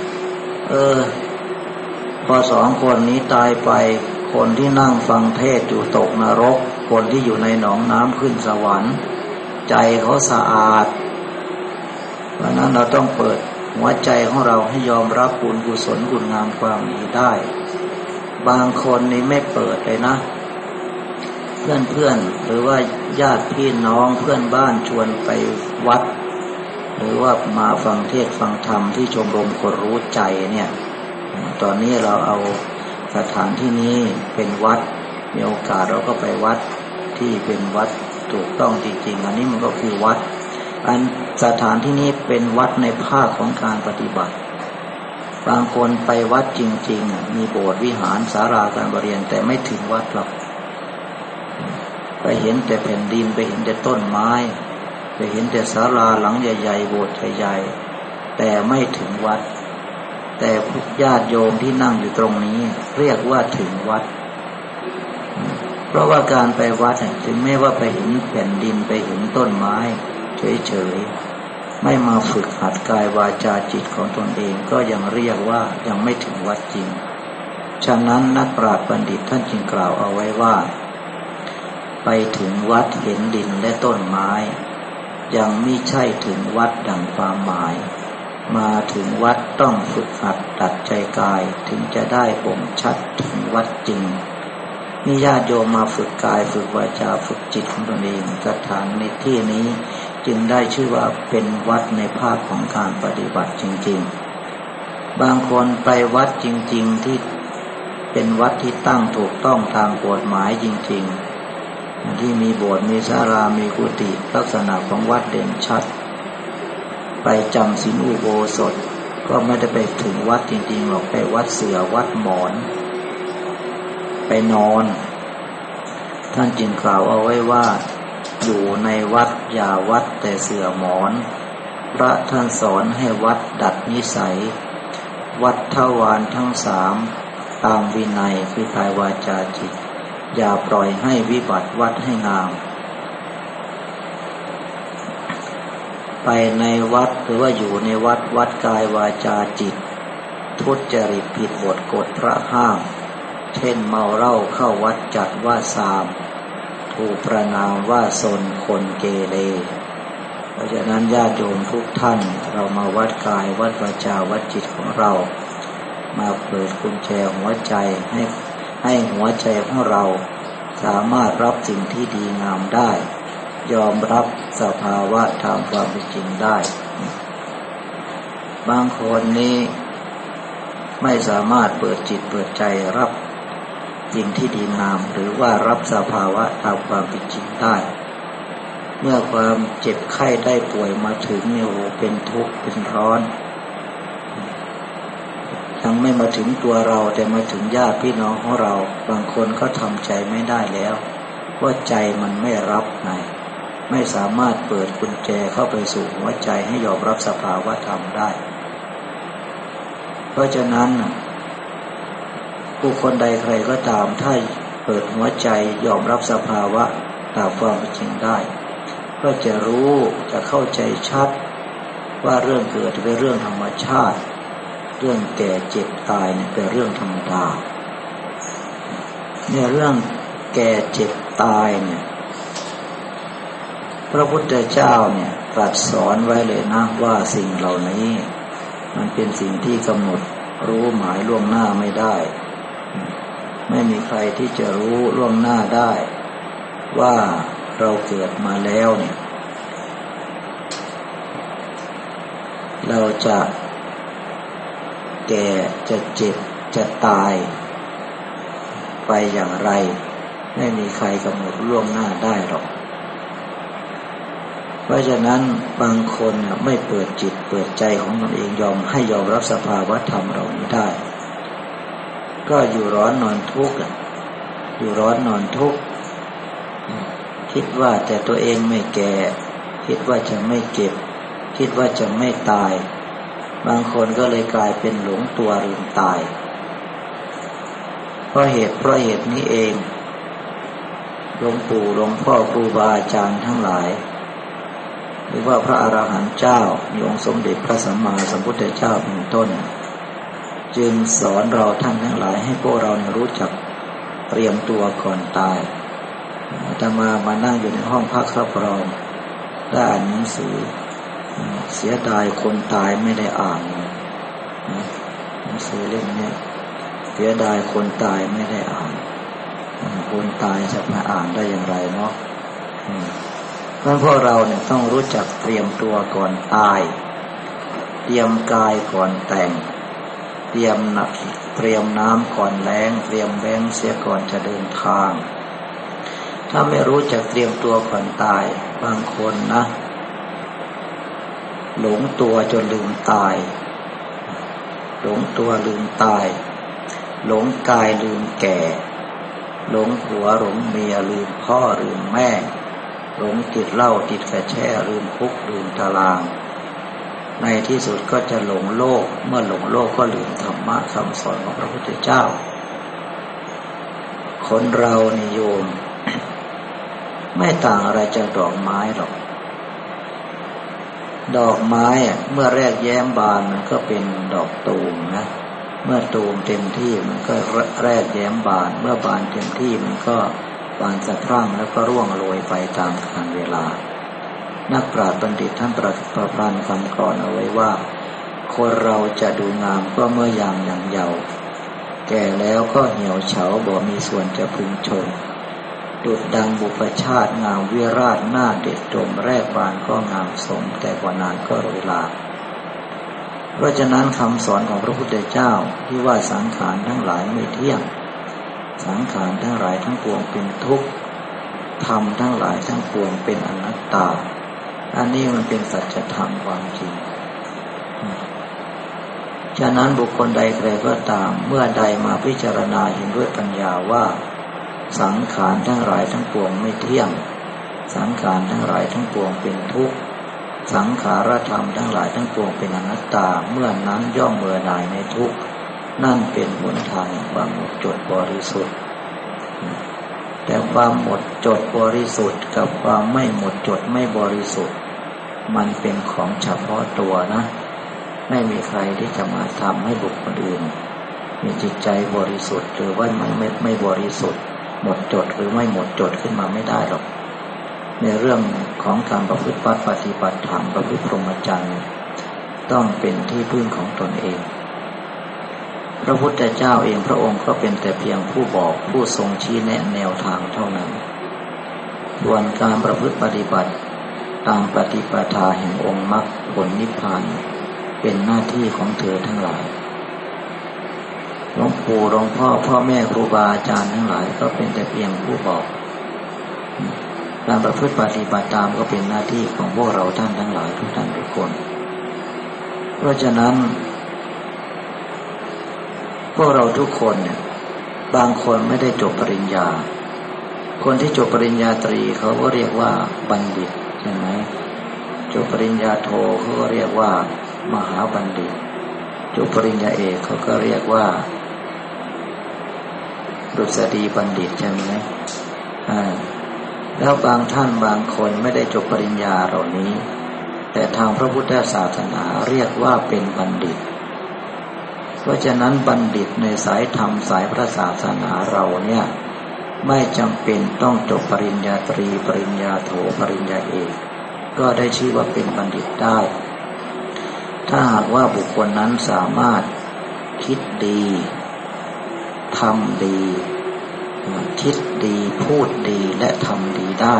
พอ2 คนนี้ตายไปคนที่นั่งฟังเทศอยู่ตกนรกคนที่อยู่ในหนองน้ำขึ้นสวรรค์ใจเขาสะอาดเพราะนั้นเราต้องเปิดหัวใจของเราให้ยอมรับบุญกุศลคุณงามความดีได้บางคนนี่ไม่เปิดเลยนะเพื่อนหรือว่าญาติพี่น้องเพื่อนบ้านชวนไปวัดหรือว่ามาฟังเทศฟังธรรมที่ชมรมคนรู้ใจเนี่ยตอนนี้เราเอาสถานที่นี้เป็นวัดมีโอกาสเราก็ไปวัดที่เป็นวัดถูกต้องจริงๆอันนี้มันก็คือวัดสถานที่นี้เป็นวัดในภาคของการปฏิบัติบางคนไปวัดจริงๆมีโบสถ์วิหารศาลาการประเรียนแต่ไม่ถึงวัดหรอกไปเห็นแต่แผ่นดินไปเห็นแต่ต้นไม้ไปเห็นแต่ศาลาหลังใหญ่ๆโบสถ์ใหญ่ๆแต่ไม่ถึงวัดแต่ญาติโยมที่นั่งอยู่ตรงนี้เรียกว่าถึงวัดเพราะว่าการไปวัดถึงแม้ว่าไปเห็นแผ่นดินไปเห็นต้นไม้เฉยๆไม่มาฝึกหัดกายวาจาจิตของตนเองก็ยังเรียกว่ายังไม่ถึงวัดจริงฉะนั้นนักปราชญ์บัณฑิตท่านจึงกล่าวเอาไว้ว่าไปถึงวัดเห็นดินและต้นไม้ยังมิใช่ถึงวัดดังความหมายมาถึงวัดต้องฝึกหัดดัดใจกายถึงจะได้บ่งชัดถึงวัดจริงนี่ญาติโยมมาฝึกกายฝึกวาจาฝึกจิตของตนเองสถานในที่นี้จึงได้ชื่อว่าเป็นวัดในภาคของการปฏิบัติจริงๆบางคนไปวัดจริงๆที่เป็นวัดที่ตั้งถูกต้องตามกฎหมายจริงๆที่มีโบสถ์มีศาลามีกุฏิลักษณะของวัดเด่นชัดไปจำศีลอุโบสถก็ไม่ได้ไปถึงวัดจริงๆหรอกไปวัดเสือวัดหมอนไปนอนท่านจึงกล่าวเอาไว้ว่าอยู่ในวัดอย่าวัดแต่เสื่อหมอนพระท่านสอนให้วัดดัดนิสัยวัดทวารทั้ง3ตามวินัยคือกายวาจาจิตอย่าปล่อยให้วิบัติวัดให้งามไปในวัดหรือว่าอยู่ในวัดวัดกายวาจาจิตทุจริตผิดบทกฎพระห้ามเช่นเมาเหล้าเข้าวัดจัดว่าสามถูกประณามว่าซนคนเกเรเพราะฉะนั้นญาติโยมทุกท่านเรามาวัดกายวัดวาจาวัดจิตของเรามาเปิดกุญแจหัวใจให้หัวใจของเราสามารถรับสิ่งที่ดีงามได้ยอมรับสภาวะตามความเป็นจริงได้บางคนนี้ไม่สามารถเปิดจิตเปิดใจรับสิ่งที่ดีงามหรือว่ารับสภาวะตามความเป็นจริงได้เมื่อความเจ็บไข้ได้ป่วยมาถึงเนี่ยโอ้เป็นทุกข์เป็นร้อนยังไม่มาถึงตัวเราแต่มาถึงญาติพี่น้องของเราบางคนก็ทำใจไม่ได้แล้วว่าใจมันไม่รับไงไม่สามารถเปิดกุญแจเข้าไปสู่หัวใจให้ยอมรับสภาวะธรรมได้เพราะฉะนั้นผู้คนใดใครก็ตามถ้าเปิดหัวใจยอมรับสภาวะตามความเป็นจริงได้ก็จะรู้จะเข้าใจชัดว่าเรื่องเกิดเป็นเรื่องธรรมชาติเรื่องแก่เจ็บตายเนี่ยเป็นเรื่องธรรมดาเนี่ยเรื่องแก่เจ็บตายเนี่ยพระพุทธเจ้าเนี่ยตรัสสอนไว้เลยนะว่าสิ่งเหล่านี้มันเป็นสิ่งที่กำหนดรู้หมายล่วงหน้าไม่ได้ไม่มีใครที่จะรู้ล่วงหน้าได้ว่าเราเกิดมาแล้วเนี่ยเราจะแก่จะเจ็บจะตายไปอย่างไรไม่มีใครกำหนดล่วงหน้าได้หรอกเพราะฉะนั้นบางคนไม่เปิดจิตเปิดใจของตนเองยอมรับสภาวะธรรมเหล่านี้ได้ก็อยู่ร้อนนอนทุกข์อยู่ร้อนนอนทุกข์คิดว่าแต่ตัวเองไม่แก่คิดว่าจะไม่เจ็บคิดว่าจะไม่ตายบางคนก็เลยกลายเป็นหลงตัวลืมตายเพราะเหตุนี้เองหลวงปู่หลวงพ่อครูบาอาจารย์ทั้งหลายหรือว่าพระอรหันต์เจ้าองค์สมเด็จพระสัมมาสัมพุทธเจ้าเป็นต้นจึงสอนเราท่านทั้งหลายให้พวกเรารู้จักเตรียมตัวก่อนตายอาตมานั่งอยู่ในห้องพักรับรองได้อ่านหนังสือเสียดายคนตายไม่ได้อ่านหนังสือเล่มนี้เสียดายคนตายไม่ได้อ่านคนตายจะมาอ่านได้อย่างไรเนาะเพราะพวกเราเนี่ยต้องรู้จักเตรียมตัวก่อนตายเตรียมกายก่อนแต่งเตรียมน้ำก่อนแล้งเตรียมแบงค์เสียก่อนจะเดินทางถ้าไม่รู้จักเตรียมตัวก่อนตายบางคนนะหลงตัวจนลืมตายหลงตัวลืมตายหลงกายลืมแก่หลงผัวหลงเมียลืมพ่อลืมแม่หลงติดเหล้าติดกระแช่ลืมคุกลืมตารางในที่สุดก็จะหลงโลกเมื่อหลงโลกก็ลืมธรรมะคำสอนของพระพุทธเจ้าคนเรานิยมไม่ต่างอะไรจากดอกไม้หรอกดอกไม้เมื่อแรกแย้มบานมันก็เป็นดอกตูมนะเมื่อตูมเต็มที่มันก็แรกแย้มบานเมื่อบานเต็มที่มันก็บานสะพรั่งแล้วก็ร่วงโรยไปตามกาลเวลานักปราชญ์บัณฑิตท่านประพันธ์คำกลอนเอาไว้ว่าคนเราจะดูงามก็เมื่อยามยังเยาว์แก่แล้วก็เหี่ยวเฉาบ่มีส่วนจะพึงชมดุจดังบุพชาติงามวิราชหน้าเด็ดดมแรกบานก็งามสมแต่กว่านานก็โรยลาเพราะฉะนั้นคำสอนของพระพุทธเจ้าที่ว่าสังขารทั้งหลายไม่เที่ยงสังขารทั้งหลายทั้งปวงเป็นทุกข์ธรรมทั้งหลายทั้งปวงเป็นอนัตตาอันนี้มันเป็นสัจธรรมความจริงฉะนั้นบุคคลใดใครก็ตามเมื่อใดมาพิจารณาเห็นด้วยปัญญาว่าสังขารทั้งหลายทั้งปวงไม่เที่ยงสังขารทั้งหลายทั้งปวงเป็นทุกข์สังขารธรรมทั้งหลายทั้งปวงเป็นอนัตตาเมื่อนั้นย่อมเบื่อหน่ายในทุกข์นั่นเป็นหนทางแห่งความหมดจดบริสุทธิ์แต่ความหมดจดบริสุทธิ์กับความไม่หมดจดไม่บริสุทธิ์มันเป็นของเฉพาะตัวนะไม่มีใครที่จะมาทำให้บุคคลอื่นมีจิตใจบริสุทธิ์หรือว่าไม่บริสุทธิ์หมดจดหรือไม่หมดจดขึ้นมาไม่ได้หรอกในเรื่องของการประพฤติปฏิบัติธรรมประพฤติพรหมจรรย์ต้องเป็นที่พึ่งของตนเองพระพุทธเจ้าเองพระองค์ก็เป็นแต่เพียงผู้บอกผู้ทรงชี้แนะแนวทางเท่านั้นส่วนการประพฤติปฏิบัติตามปฏิปทาแห่งองค์มรรคผลนิพพานเป็นหน้าที่ของเธอทั้งหลายหลวงปู่หลวงพ่อพ่อแม่ครูบาอาจารย์ทั้งหลายก็เป็นแต่เพียงผู้บอกการประพฤติปฏิบัติตามก็เป็นหน้าที่ของพวกเราท่านทั้งหลายทุกท่านทุกคนเพราะฉะนั้นพวกเราทุกคนเนี่ยบางคนไม่ได้จบปริญญาคนที่จบปริญญาตรีเขาก็เรียกว่าบัณฑิตใช่ไหมจบปริญญาโทเขาก็เรียกว่ามหาบัณฑิตจบปริญญาเอกเขาก็เรียกว่าดุษฎีบัณฑิตใช่ไหมแล้วบางท่านบางคนไม่ได้จบปริญญาเหล่านี้แต่ทางพระพุทธศาสนาเรียกว่าเป็นบัณฑิตเพราะฉะนั้นบัณฑิตในสายธรรมสายพระศาสนาเราเนี่ยไม่จำเป็นต้องจบปริญญาตรีปริญญาโทปริญญาเอกก็ได้ชื่อว่าเป็นบัณฑิตได้ถ้าหากว่าบุคคลนั้นสามารถคิดดีทำดีคิดดีพูดดีและทำดีได้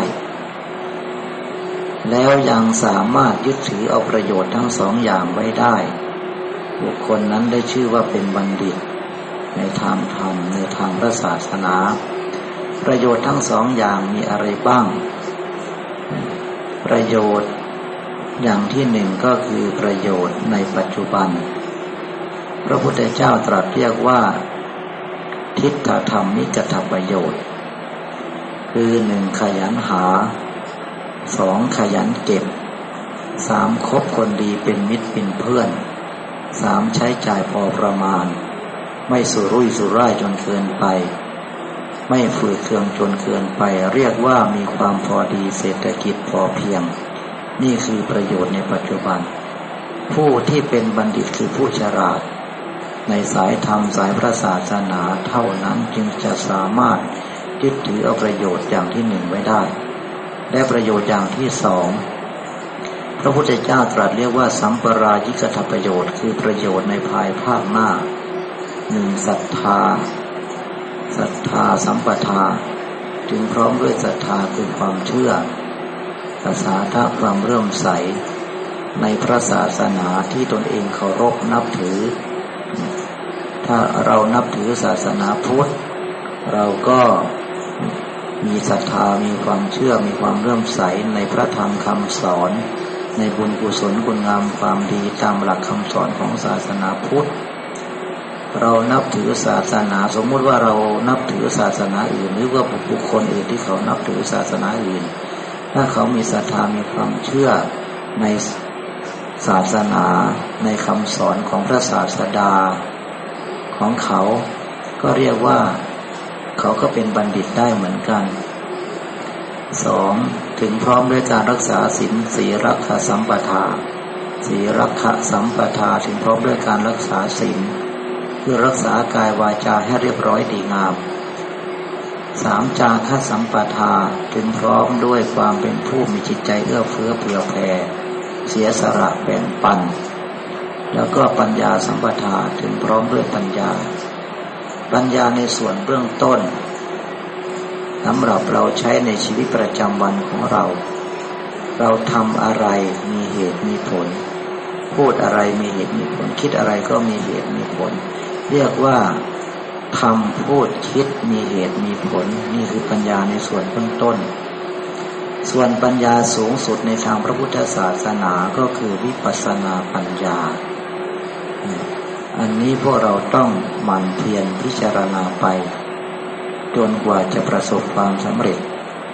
แล้วยังสามารถยึดถือเอาประโยชน์ทั้งสองอย่างไว้ได้บุคคลนั้นได้ชื่อว่าเป็นบัณฑิตในทางธรรมในทางพระศาสนาประโยชน์ทั้งสองอย่างมีอะไรบ้างประโยชน์อย่างที่หนึ่งก็คือประโยชน์ในปัจจุบันพระพุทธเจ้าตรัสเรียกว่าทิฏฐธรรมิกถประโยชน์คือหนึ่งขยันหาสองขยันเก็บสามคบคนดีเป็นมิตรเป็นเพื่อนสามใช้จ่ายพอประมาณไม่สุรุ่ยสุร่ายจนเกินไปไม่ฝืดเคืองจนเกินไปเรียกว่ามีความพอดีเศรษฐกิจพอเพียงนี่คือประโยชน์ในปัจจุบันผู้ที่เป็นบัณฑิตคือผู้ฉลาดในสายธรรมสายพระศาสนาเท่านั้นจึงจะสามารถยึดถือเอาประโยชน์อย่างที่หนึ่งไว้ได้และประโยชน์อย่างที่สองพระพุทธเจ้าตรัสเรียกว่าสัมปรายิกถประโยชน์คือประโยชน์ในภายภาคหน้าหนึ่งศรัทธาสัมปทาจึงพร้อมด้วยศรัทธาคือความเชื่อศรัทธาความเลื่อมใสในพระศาสนาที่ตนเองเคารพนับถือถ้าเรานับถือศาสนาพุทธเราก็มีศรัทธามีความเชื่อมีความเลื่อมใสในพระธรรมคำสอนในบุญกุศลคุณงามความดีตามหลักคำสอนของศาสนาพุทธเรานับถือศาสนาสมมุติว่าเรานับถือศาสนาอื่นหรือว่าบุคคลอื่นที่เขานับถือศาสนาอื่นถ้าเขามีศรัทธามีความเชื่อในศาสนาในคำสอนของพระศาสดาของเขาก็เรียกว่าเขาก็เป็นบัณฑิตได้เหมือนกันสองถึงพร้อมด้วยการรักษาศีลสีรักขสัมปทาสีรักขสัมปทาถึงพร้อมด้วยการรักษาศีลคือรักษากายวาจาให้เรียบร้อยดีงามสามจาคะสัมปทาถึงพร้อมด้วยความเป็นผู้มีจิตใจเอื้อเฟื้อเผื่อแผ่เสียสละแบ่งปันแล้วก็ปัญญาสัมปทาถึงพร้อมด้วยปัญญาในส่วนเบื้องต้นสำหรับเราใช้ในชีวิตประจำวันของเราทำอะไรมีเหตุมีผลพูดอะไรมีเหตุมีผลคิดอะไรก็มีเหตุมีผลเรียกว่าทำพูดคิดมีเหตุมีผลนี่คือปัญญาในส่วนเบื้องต้นส่วนปัญญาสูงสุดในทางพระพุทธศาสนาก็คือวิปัสสนาปัญญาอันนี้พวกเราต้องหมั่นเพียรพิจารณาไปจนกว่าจะประสบความสำเร็จ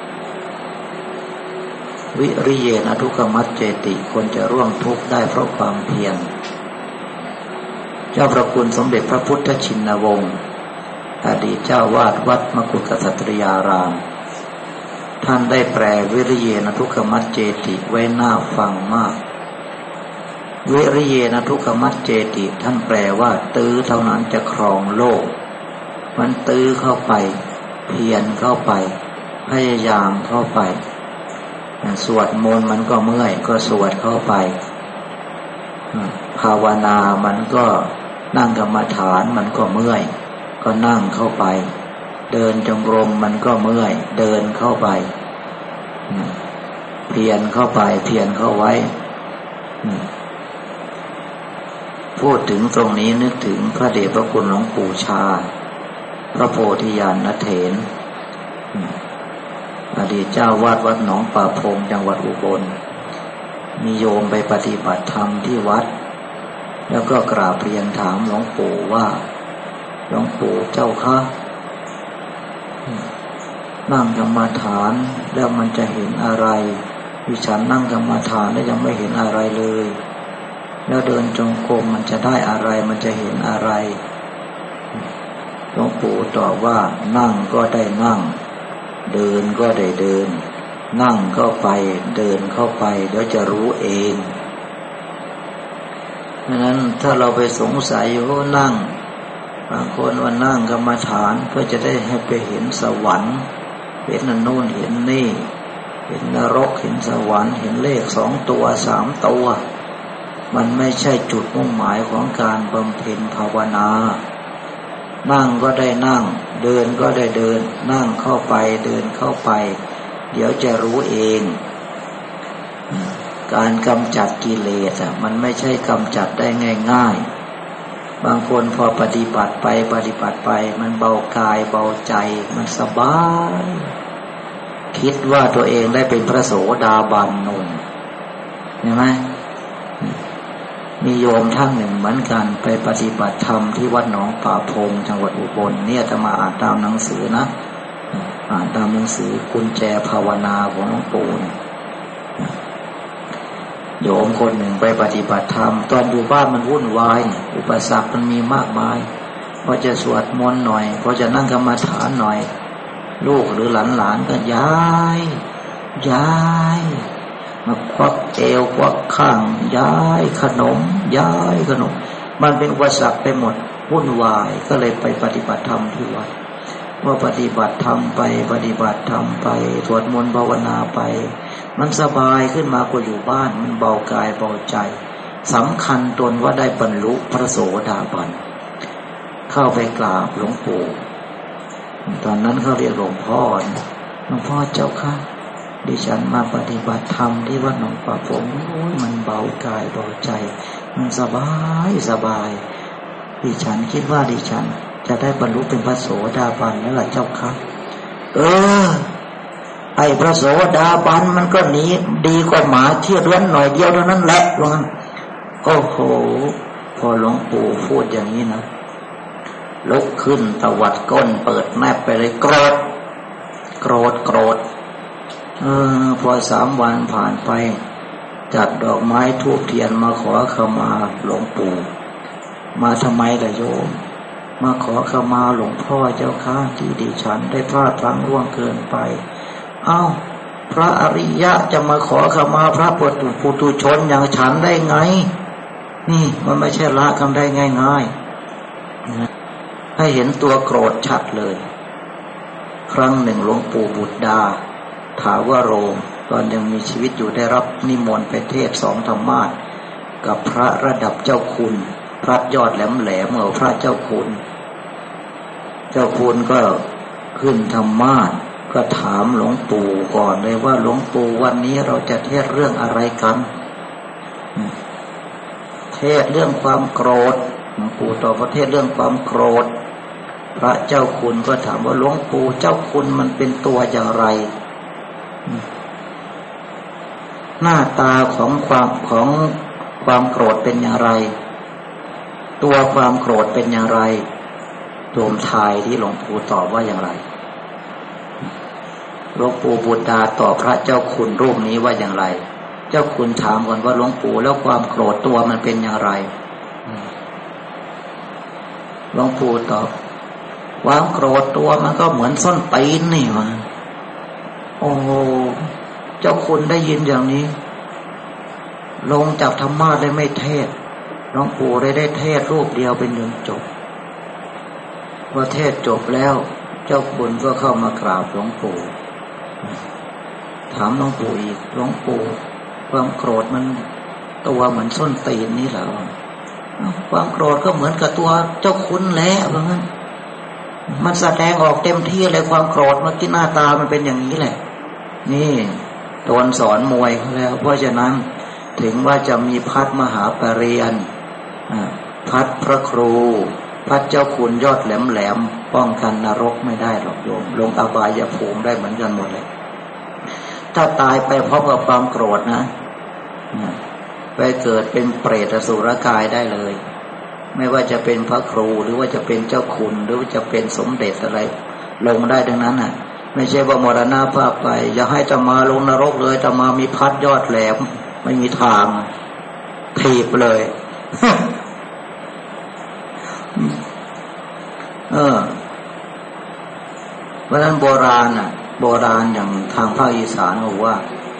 วิริเยนะทุกขมัจเจติคนจะร่วงทุกข์ได้เพราะความเพียรเจ้าพระคุณสมเด็จพระพุทธชินวงศ์อดีตเจ้าวาดวัดมกุฏกษัตริยารามท่านได้แปลวิริเยนทุกขมัจเจติไว้น่าฟังมากวิริเยนทุกขมัจเจติท่านแปลว่าตื้อเท่านั้นจะครองโลกมันตื้อเข้าไปเพียรเข้าไปพยายามเข้าไปสวดมนต์มันก็เมื่อยก็สวดเข้าไปภาวนามันก็นั่งกรรมฐานมันก็เมื่อยก็นั่งเข้าไปเดินจงกรมมันก็เมื่อยเดินเข้าไปเพียรเข้าไปเพียรเข้าไว้พูดถึงตรงนี้นึกถึงพระเดชพระคุณหลวงปู่ชาพระโพธิญาณเถรอดีตเจ้าวาดวัดหนองป่าพงจังหวัดอุบลมีโยมไปปฏิบัติธรรมที่วัดแล้วก็กราบเรียนถามหลวงปู่ว่าหลวงปู่เจ้าคะนั่งกรรมฐานแล้วมันจะเห็นอะไรดิฉันนั่งกรรมฐานแล้วยังไม่เห็นอะไรเลยแล้วเดินจงกรมมันจะได้อะไรมันจะเห็นอะไรหลวงปู่ตอบว่านั่งก็ได้นั่งเดินก็ได้เดินนั่งเข้าไปเดินเข้าไปเดี๋ยวจะรู้เองดังนั้นถ้าเราไปสงสัยว่านั่งบางคนว่านั่งกรรมฐานเพื่อจะได้ให้ไปเห็นสวรรค์เห็นนั่นโน่นเห็นนี่เห็นนรกเห็นสวรรค์เห็นเลข2 ตัว 3 ตัวมันไม่ใช่จุดมุ่งหมายของการบำเพ็ญภาวนานั่งก็ได้นั่งเดินก็ได้เดินนั่งเข้าไปเดินเข้าไปเดี๋ยวจะรู้เองการกำจัดกิเลสมันไม่ใช่กำจัดได้ง่ายๆบางคนพอปฏิบัติไปมันเบากายเบาใจมันสบายคิดว่าตัวเองได้เป็นพระโสดาบันนุ่นเห็นไหมมีโยมท่านหนึ่งเหมือนกันไปปฏิบัติธรรมที่วัดหนองป่าพงจังหวัดอุบลเนี่ยจะมาอ่านตามหนังสือนะอ่านตามหนังสือกุญแจภาวนาของหลวงปู่โยมคนหนึ่งไปปฏิบัติธรรมตอนอยู่บ้านมันวุ่นวายอุปสรรคมันมีมากมายพอจะสวดมนต์หน่อยพอจะนั่งกรรมฐานหน่อยลูกหรือหลานก็ย้ายมาควักเอวควักข้างย้ายขนมมันเป็นอุปสรรคไปหมดวุ่นวายก็เลยไปปฏิบัติธรรมที่วัดพอปฏิบัติธรรมไปสวดมนต์ภาวนาไปมันสบายขึ้นมากว่าอยู่บ้านมันเบากายเบาใจสำคัญตนว่าได้บรรลุพระโสดาบันเข้าไปกราบหลวงปู่ตอนนั้นเขาเรียกหลวงพ่อเจ้าค่ะดิฉันมาปฏิบัติธรรมที่วัดหนองป่าพงมันเบากายเบาใจมันสบายดิฉันคิดว่าดิฉันจะได้บรรลุเป็นพระโสดาบันแล้วล่ะเจ้าค่ะไอ้พระโสดาบันมันก็หนีดีกว่าหมาที่เรื้อนหน่อยเดียวเท่านั้นแหละว่างั้นโอ้โหพอหลวงปู่พูดอย่างนี้นะลุกขึ้นตวัดก้นเปิดแมพไปเลยโกรธพอ3 วันผ่านไปจัดดอกไม้ธูปเทียนมาขอขมาหลวงปู่มาทำไมล่ะโยมมาขอขมาหลวงพ่อเจ้าค่ะที่ดิฉันได้พลาดพลั้งล่วงเกินไปพระอริยะจะมาขอขมาพระปุถุชนอย่างฉันได้ไงนี่มันไม่ใช่ละกันได้ง่ายๆให้เห็นตัวโกรธชัดเลยครั้งหนึ่งหลวงปู่บุตรดาถาวโรตอนยังมีชีวิตอยู่ได้รับนิมนต์ไปเทศ2 ธรรมาสน์กับพระระดับเจ้าคุณพระยอดแหลมพระเจ้าคุณก็ขึ้นธรรมาสน์ก็ถามหลวงปู่ก่อนเลยว่าหลวงปู่วันนี้เราจะเทศเรื่องอะไรกันเทศเรื่องความโกรธหลวงปู่ตอบว่าเทศเรื่องความโกรธพระเจ้าคุณก็ถามว่าหลวงปู่เจ้าคุณมันเป็นตัวอย่างไรหน้าตาของความโกรธเป็นอย่างไรตัวความโกรธเป็นอย่างไรโยมทายที่หลวงปู่ตอบว่าอย่างไรหลวงปู่บุตรดาตอบพระเจ้าคุณรูปนี้ว่าอย่างไรเจ้าคุณถามก่อนว่าหลวงปู่แล้วความโกรธตัวมันเป็นอย่างไรหลวงปู่ตอบความโกรธตัวมันก็เหมือนส้นตีนนี่วะโอ้เจ้าคุณได้ยินอย่างนี้ลงจากธรรมะเลยไม่เทศหลวงปู่ได้เทศรูปเดียวเป็นหนึ่งจบพอเทศจบแล้วเจ้าคุณก็เข้ามากราบหลวงปู่ถามหลวงปู่อีกหลวงปู่ความโกรธมันตัวเหมือนส้นตีนนี่เหรอความโกรธก็เหมือนกับตัวเจ้าคุณแหละว่างั้นมันแสดงออกเต็มที่เลยความโกรธเมื่อกี้หน้าตามันเป็นอย่างนี้แหละนี่โดนสอนมวยเขาแล้วเพราะฉะนั้นถึงว่าจะมีพัดมหาปริญญาพัดพระครูพัดเจ้าคุณยอดแหลมๆป้องกันนรกไม่ได้หรอกโยมลงอบายภูมิได้เหมือนกันหมดเลยถ้าตายไปเพราะความโกรธนะไปเกิดเป็นเปรตอสุรกายได้เลยไม่ว่าจะเป็นพระครูหรือว่าจะเป็นเจ้าคุณหรือว่าจะเป็นสมเด็จอะไรลงได้ทั้งนั้นน่ะไม่ใช่ว่ามรณภาพไปอย่าให้จะมาลงนรกเลยจะมามีพัดยอดแหลมไม่มีทางถีบเลยเพราะฉะนั้นโบราณอย่างทางภาคอีสานบอกว่า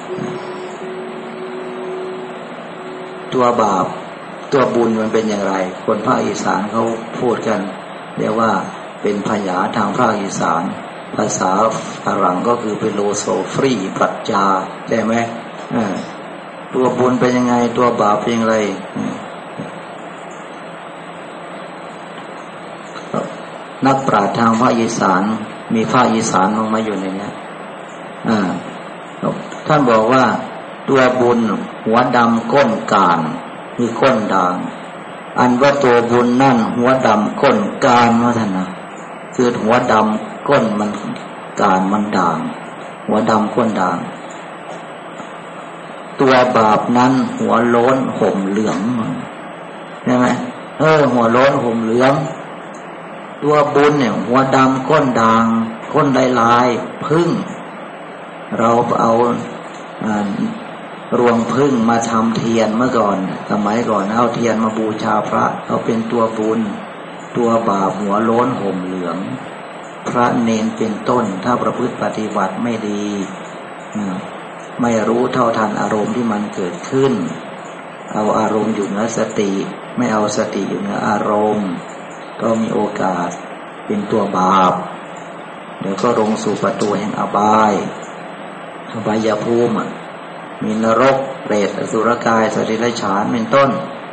ตัวบาปตัวบุญมันเป็นอย่างไรคนภาคอีสานเขาพูดกันเรียกว่าเป็นพยาทางภาคอีสานภาษาฝรั่งก็คือเป็นโลโซฟรีปรัชญาใช่ไหมตัวบุญเป็นยังไงตัวบาปเป็นยังไงนักปราชญ์ทางภาคอีสานมีภาคอีสานลงมาอยู่ในนี้ท่านบอกว่าตัวบุญหัวดำก้นกาญคือก้นด่างอันว่าตัวบุญนั่นหัวดำก้นกาญว่าท่านนะคือหัวดำก้นมันกาญมันด่างหัวดำก้นด่างตัวบาปนั้นหัวโล้นห่มเหลืองใช่ไหมหัวโล้นห่มเหลืองตัวบุญเนี่ยหัวดำก้นด่างก้นลายพึ่งเราเอารวงพึ่งมาทำเทียนเมื่อก่อนสมัยก่อนเอาเทียนมาบูชาพระเอาเป็นตัวบุญตัวบาปหัวโล้นห่มเหลืองพระเนนเป็นต้นถ้าประพฤติปฏิบัติไม่ดีไม่รู้เท่าทันอารมณ์ที่มันเกิดขึ้นเอาอารมณ์อยู่เหนือสติไม่เอาสติอยู่เหนืออารมณ์ก็มีโอกาสเป็นตัวบาปเดี๋ยวก็ลงสู่ประตูแห่งอบายภูมิมีนรกเปรตอสุรกายสัตว์เดรัจฉานเป็นต้น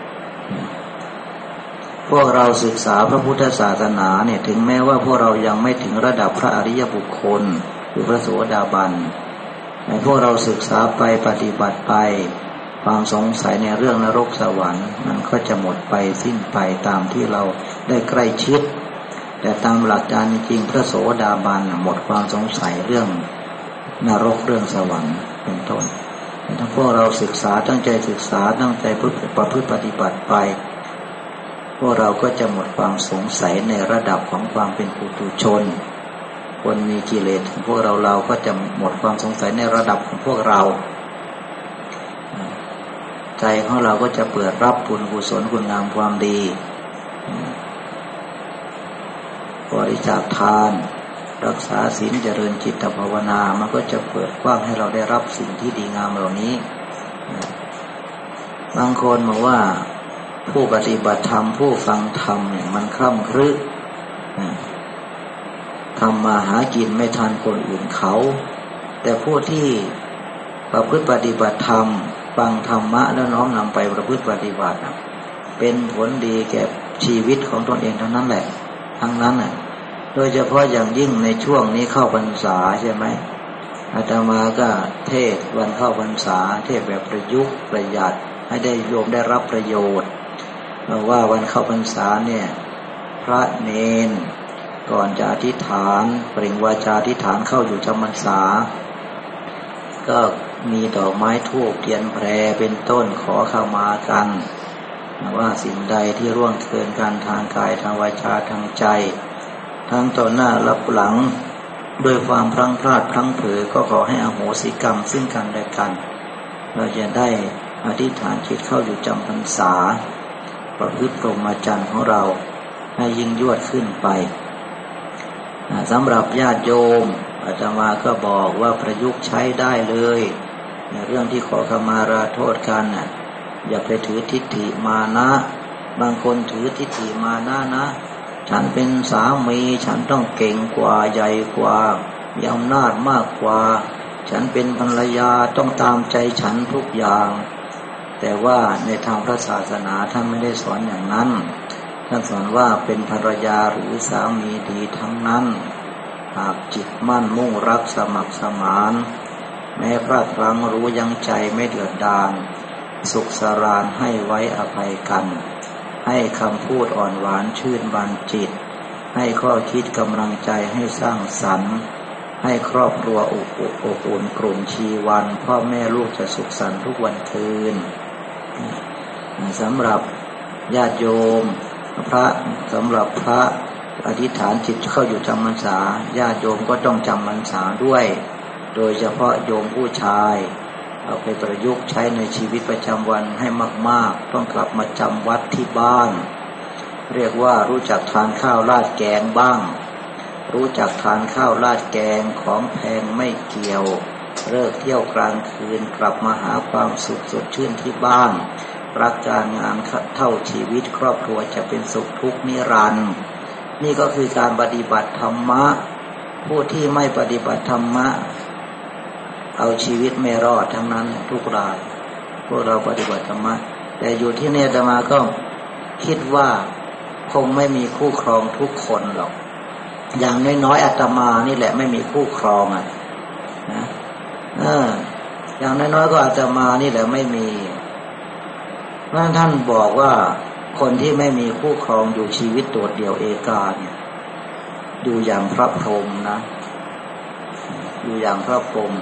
พวกเราศึกษาพระพุทธศาสนาเนี่ยถึงแม้ว่าพวกเรายังไม่ถึงระดับพระอริยบุคคลหรือพระโสดาบันแต่พวกเราศึกษาไปปฏิบัติไปความสงสัยในเรื่องนรกสวรรค์มันก็จะหมดไปสิ้นไปตามที่เราได้ใกล้ชิดแต่ตามหลักการจริงพระโสดาบันหมดความสงสัยเรื่องนรกเรื่องสวรรค์เป็นต้นถ้าพวกเราศึกษาตั้งใจศึกษาตั้งใจประพฤติปฏิบัติไปพวกเราก็จะหมดความสงสัยในระดับของความเป็นปุถุชนคนมีกิเลสของพวกเราก็จะหมดความสงสัยในระดับของพวกเราใจของเราก็จะเปิดรับบุญกุศลคุณงามความดีบริจาคทานรักษาศีลเจริญจิตภาวนามันก็จะเปิดกว้างให้เราได้รับสิ่งที่ดีงามเหล่านี้บางคนบอกว่าผู้ปฏิบัติธรรมผู้ฟังธรรมเนี่ยมันคร่ำครึทำมาหากินไม่ทันคนอื่นเขาแต่ผู้ที่ประพฤติปฏิบัติธรรมฟังธรรมะแล้วน้อมนำไปประพฤติปฏิบัติเป็นผลดีแก่ชีวิตของตนเองทั้งนั้นแหละทั้งนั้นน่ะโดยเฉพาะอย่างยิ่งในช่วงนี้เข้าพรรษาใช่ไหมอาตมาก็เทศวันเข้าพรรษาเทศแบบประยุกต์ประหยัดให้ได้โยมได้รับประโยชน์เพราะว่าวันเข้าพรรษาเนี่ยพระเนนก่อนจะอธิษฐานเปล่งวาจาอธิษฐานเข้าอยู่จำพรรษาก็มีดอกไม้ธูปเทียนแพรเป็นต้นขอเข้ามากันว่าสิ่งใดที่ร่วงเกินการทางกายทางวาจาทางใจทั้งต่อหน้ารับหลังด้วยความพลั้งพลาดพลั้งเผลอก็ขอให้อโหสิกรรมซึ่งกันและกันเราจะได้อธิษฐานจิตเข้าอยู่จำพรรษาประพฤติพรหมจรรย์ของเราให้ยิ่งยวดขึ้นไปสำหรับญาติโยมอาตมาก็บอกว่าประยุกต์ใช้ได้เลยในเรื่องที่ขอขมาลาโทษกันน่ะอย่าไปถือทิฏฐิมานะบางคนถือทิฏฐิมานะนะฉันเป็นสามีฉันต้องเก่งกว่าใหญ่กว่ามีอำนาจมากกว่าฉันเป็นภรรยาต้องตามใจฉันทุกอย่างแต่ว่าในทางพระศาสนาท่านไม่ได้สอนอย่างนั้นท่านสอนว่าเป็นภรรยาหรือสามีดีทั้งนั้นหากจิตมั่นมุ่งรักสมัครสมานแม้พลาดพลั้งรู้ยังใจไม่เดือดดาลสุขสรานให้ไว้อภัยกันให้คำพูดอ่อนหวานชื่นบานจิตให้ข้อคิดกำลังใจให้สร้างสรรค์ให้ครอบครัวอบอุ่นกลุ่มชีวันพ่อแม่ลูกจะสุขสันต์ทุกวันคืนสำหรับญาติโยมพระสำหรับพระอธิษฐานจิตเข้าอยู่จำพรรษาญาติโยมก็ต้องจำพรรษาด้วยโดยเฉพาะโยมผู้ชายเอาไปประยุกต์ใช้ในชีวิตประจำวันให้มากๆต้องกลับมาจำวัดที่บ้านเรียกว่ารู้จักทานข้าวราดแกงบ้างรู้จักทานข้าวราดแกงของแพงไม่เกี่ยวเลิกเที่ยวกลางคืนกลับมาหาความสุขสดชื่นที่บ้านรักการงานเท่าชีวิตครอบครัวจะเป็นสุขทุกนิรันดร์นี่ก็คือการปฏิบัติธรรมะผู้ที่ไม่ปฏิบัติธรรมะเอาชีวิตไม่รอดทั้งนั้นทุกรายพวกเราปฏิบัติธรรมะแต่อยู่ที่เนี่ยอาตมาก็คิดว่าคงไม่มีคู่ครองทุกคนหรอกอย่างน้อยๆอาตมานี่แหละไม่มีคู่ครองนะอย่างน้อยๆก็อาตมานี่แหละไม่มีเพราะท่านบอกว่าคนที่ไม่มีคู่ครองอยู่ชีวิตโดดเดี่ยวเอกาเนี่ยอยู่อย่างพระพรหมนะอยู่อย่างพระพรหม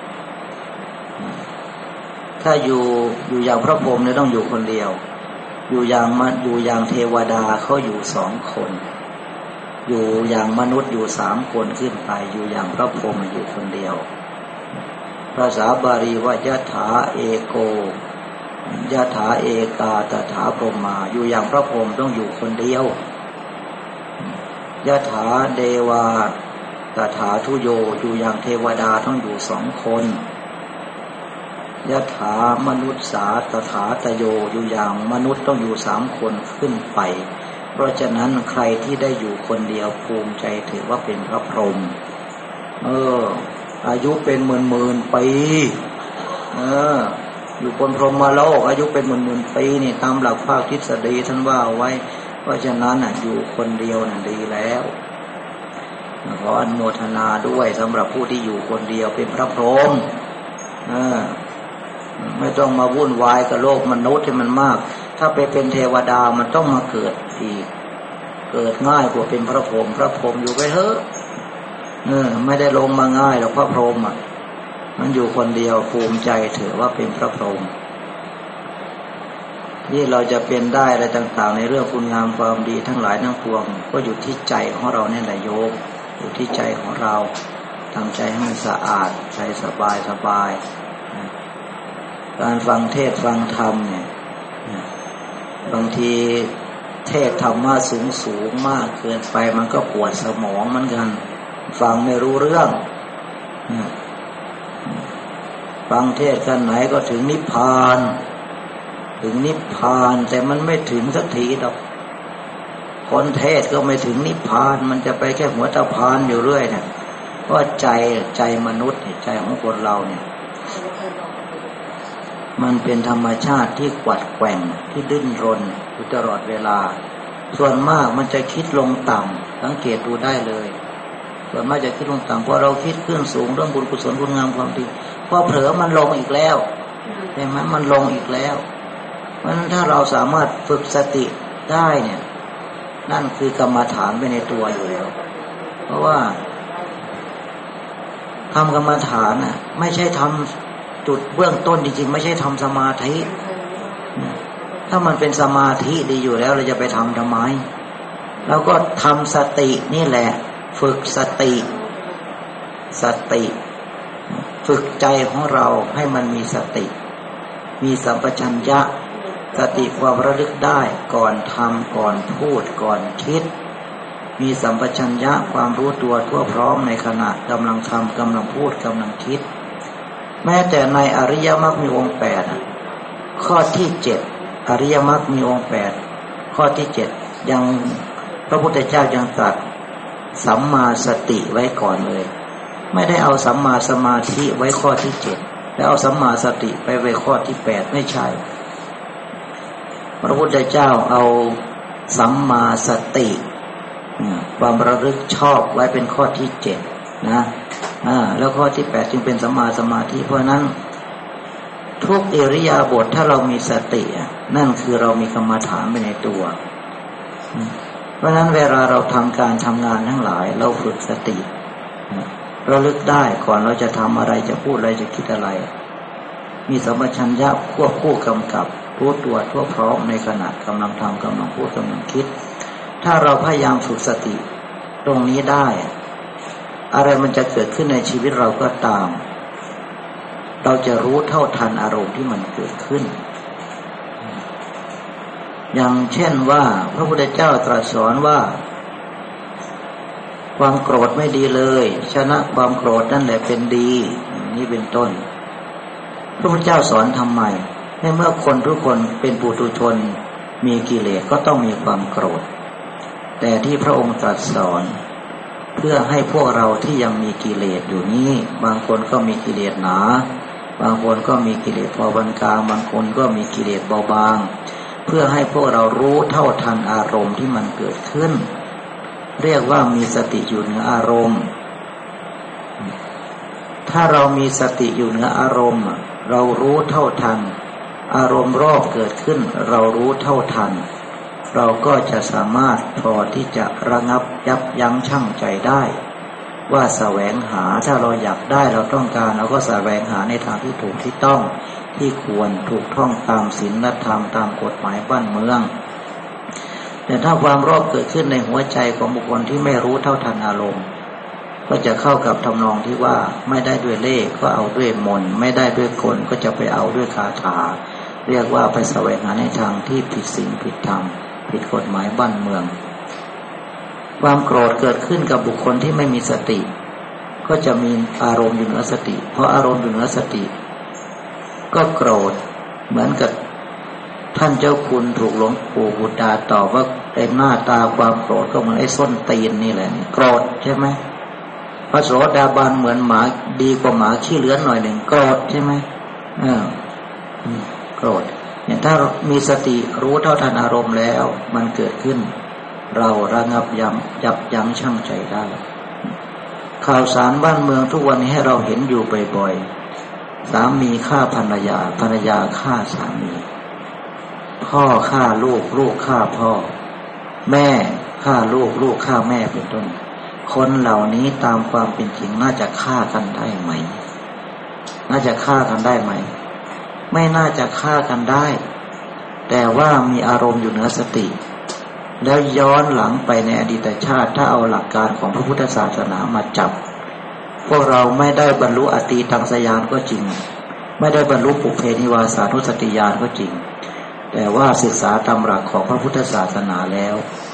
ถ้าอยู่อย่างพระพรหมเนี่ยต้องอยู่คนเดียวอยู่อย่างเทวดาเขาอยู่2 คนอยู่อย่างมนุษย์อยู่3 คนขึ้นไปอยู่อย่างพระพรหมอยู่คนเดียวภาษาบาลีว่ายะถาเอโกยะถาเอกาตถาพรหมาอยู่อย่างพระพรหมต้องอยู่คนเดียวยะถาเดวาตถาทุโยอยู่อย่างเทวดาต้องอยู่2 คนยะถามนุษย์สาตถาตโยอยู่อย่างมนุษย์ต้องอยู่3 คนขึ้นไปเพราะฉะนั้นใครที่ได้อยู่คนเดียวภูมิใจถือว่าเป็นพระพรหมอายุเป็นหมื่นปีอยู่บนพรหมโลกอายุเป็นหมื่นปีนี่ตามหลักภาคทฤษฎีท่านว่าไว้เพราะฉะนั้นอยู่คนเดียวน่ะดีแล้วขออนุโมทนาด้วยสำหรับผู้ที่อยู่คนเดียวเป็นพระพรหมไม่ต้องมาวุ่นวายกับโลกมนุษย์ที่มันมากถ้าไปเป็นเทวดามันต้องมาเกิดอีกเกิดง่ายกว่าเป็นพระพรหมอยู่ไปเถอะไม่ได้ลงมาง่ายหรอกพระพรหมมันอยู่คนเดียวภูมิใจถือว่าเป็นพระพรหมนี่เราจะเป็นได้อะไรต่างๆในเรื่องคุณงามความดีทั้งหลายทั้งปวงก็อยู่ที่ใจของเราเนี่ยแหละโยมอยู่ที่ใจของเราทำใจให้มันสะอาดใจสบายการฟังเทศฟังธรรมเนี่ยบางทีเทศธรรมะสูงมากเกินไปมันก็ปวดสมองเหมือนกันฟังไม่รู้เรื่องฟังเทศกันไหนก็ถึงนิพพานแต่มันไม่ถึงสักทีดอกคนเทศก็ไม่ถึงนิพพานมันจะไปแค่หัวตะพานอยู่เรื่อยเนี่ยเพราะใจมนุษย์ใจของคนเราเนี่ยมันเป็นธรรมชาติที่กวัดแกว่งที่ดิ้นรนอยู่ตลอดเวลาส่วนมากมันจะคิดลงต่ำสังเกตดูได้เลยส่วนมากจะคิดลงต่ำพอเราคิดขึ้นสูงเรื่องบุญกุศลคุณงามความดีพอเผลอมันลงอีกแล้วใช่ไหมมันลงอีกแล้วเพราะฉะนั้นถ้าเราสามารถฝึกสติได้เนี่ยนั่นคือกรรมฐานไปในตัวอยู่แล้วเพราะว่าทำกรรมฐานน่ะไม่ใช่ทำจุดเบื้องต้นจริงๆไม่ใช่ทำสมาธิถ้ามันเป็นสมาธิดีอยู่แล้วเราจะไปทำไมแล้วก็ทำสตินี่แหละฝึกสติฝึกใจของเราให้มันมีสติมีสัมปชัญญะสติความระลึกได้ก่อนทำก่อนพูดก่อนคิดมีสัมปชัญญะความรู้ตัวทั่วพร้อมในขณะกำลังทำกำลังพูดกำลังคิดแม้แต่ในอริยมรรคมีองค์8ข้อที่7อริยมรรคมีองค์8ข้อที่7ยังพระพุทธเจ้ายังตรัสสัมมาสติไว้ก่อนเลยไม่ได้เอาสัมมาสมาธิไว้ข้อที่7แล้วเอาสัมมาสติไปไว้ข้อที่8ไม่ใช่พระพุทธเจ้าเอาสัมมาสติความระลึกชอบไว้เป็นข้อที่7นะแล้วข้อที่8จึงเป็นสัมมาสมาธิเพราะนั้นทุกอิริยาบถถ้าเรามีสตินั่นคือเรามีกรรมฐานไปในตัวเพราะนั้นเวลาเราทำการทำงานทั้งหลายเราฝึกสติเราลึกได้ก่อนเราจะทำอะไรจะพูดอะไรจะคิดอะไรมีสัมปชัญญะควบคู่กำกับรู้ตัวทั่วพร้อมในขณะกำลังทำกำลังพูดกำลังคิดถ้าเราพยายามฝึกสติตรงนี้ได้อะไรมันจะเกิดขึ้นในชีวิตเราก็ตามเราจะรู้เท่าทันอารมณ์ที่มันเกิดขึ้นอย่างเช่นว่าพระพุทธเจ้าตรัสสอนว่าความโกรธไม่ดีเลยชนะความโกรธนั่นแหละเป็นดีนี่เป็นต้นพระพุทธเจ้าสอนทำไมในเมื่อคนทุกคนเป็นปุถุชนมีกิเลสก็ต้องมีความโกรธแต่ที่พระองค์ตรัสสอนเพื่อให้พวกเราที่ยังมีกิเลสอยู่นี้บางคนก็มีกิเลสหนาบางคนก็มีกิเลสพอปานกลางบางคนก็มีกิเลสเบาบางเพื่อให้พวกเรารู้เท่าทันอารมณ์ที่มันเกิดขึ้นเรียกว่ามีสติอยู่เหนืออารมณ์ถ้าเรามีสติอยู่เหนืออารมณ์เรารู้เท่าทันอารมณ์รอบเกิดขึ้นเรารู้เท่าทันเราก็จะสามารถพอที่จะระงับยับยั้งชั่งใจได้ว่าแสวงหาถ้าเราอยากได้เราต้องการเราก็แสวงหาในทางที่ถูกที่ต้องที่ควรถูกต้องตามศีลธรรมตามกฎหมายบ้านเมืองแต่ถ้าความรอบเกิดขึ้นในหัวใจของบุคคลที่ไม่รู้เท่าทันอารมณ์ก็จะเข้ากับทำนองที่ว่าไม่ได้ด้วยเลขก็เอาด้วยมนต์ไม่ได้ด้วยกลก็จะไปเอาด้วยคาถาเรียกว่าไปแสวงหาในทางที่ผิดศีลผิดธรรมผิดกฎหมายบ้านเมืองความโกรธเกิดขึ้นกับบุคคลที่ไม่มีสติก็จะมีอารมณ์อยู่เหนือสติเพราะอารมณ์อยู่เหนือสติก็โกรธเหมือนกับท่านเจ้าคุณถูกหลวงปู่บุตรดาตอบว่าไอ้หน้าตาความโกรธก็เหมือนไอ้ส้นตีนนี่แหละโกรธใช่ไหมพระโสดาบันเหมือนหมาดีกว่าหมาขี้เลื้อนหน่อยหนึ่งโกรธใช่ไหมโกรธเนี่ยถ้ามีสติรู้เท่าทันอารมณ์แล้วมันเกิดขึ้นเราระงับยับยั้งชั่งใจได้ข่าวสารบ้านเมืองทุกวันนี้ให้เราเห็นอยู่บ่อยๆสามีฆ่าภรรยาภรรยาฆ่าสามีพ่อฆ่าลูกลูกฆ่าพ่อแม่ฆ่าลูกลูกฆ่าแม่เป็นต้นคนเหล่านี้ตามความเป็นจริงน่าจะฆ่ากันได้ไหมน่าจะฆ่ากันได้ไหมไม่น่าจะฆ่ากันได้แต่ว่ามีอารมณ์อยู่เหนือสติแล้วย้อนหลังไปในอดีตชาติถ้าเอาหลักการของพระพุทธศาสนามาจับพวกเราไม่ได้บรรลุอตีตังสยานก็จริงไม่ได้บรรลุปุเพนิวาสานุสติญาณก็จริงแต่ว่าศึกษาตำราของพระพุทธศาสนาแล้ว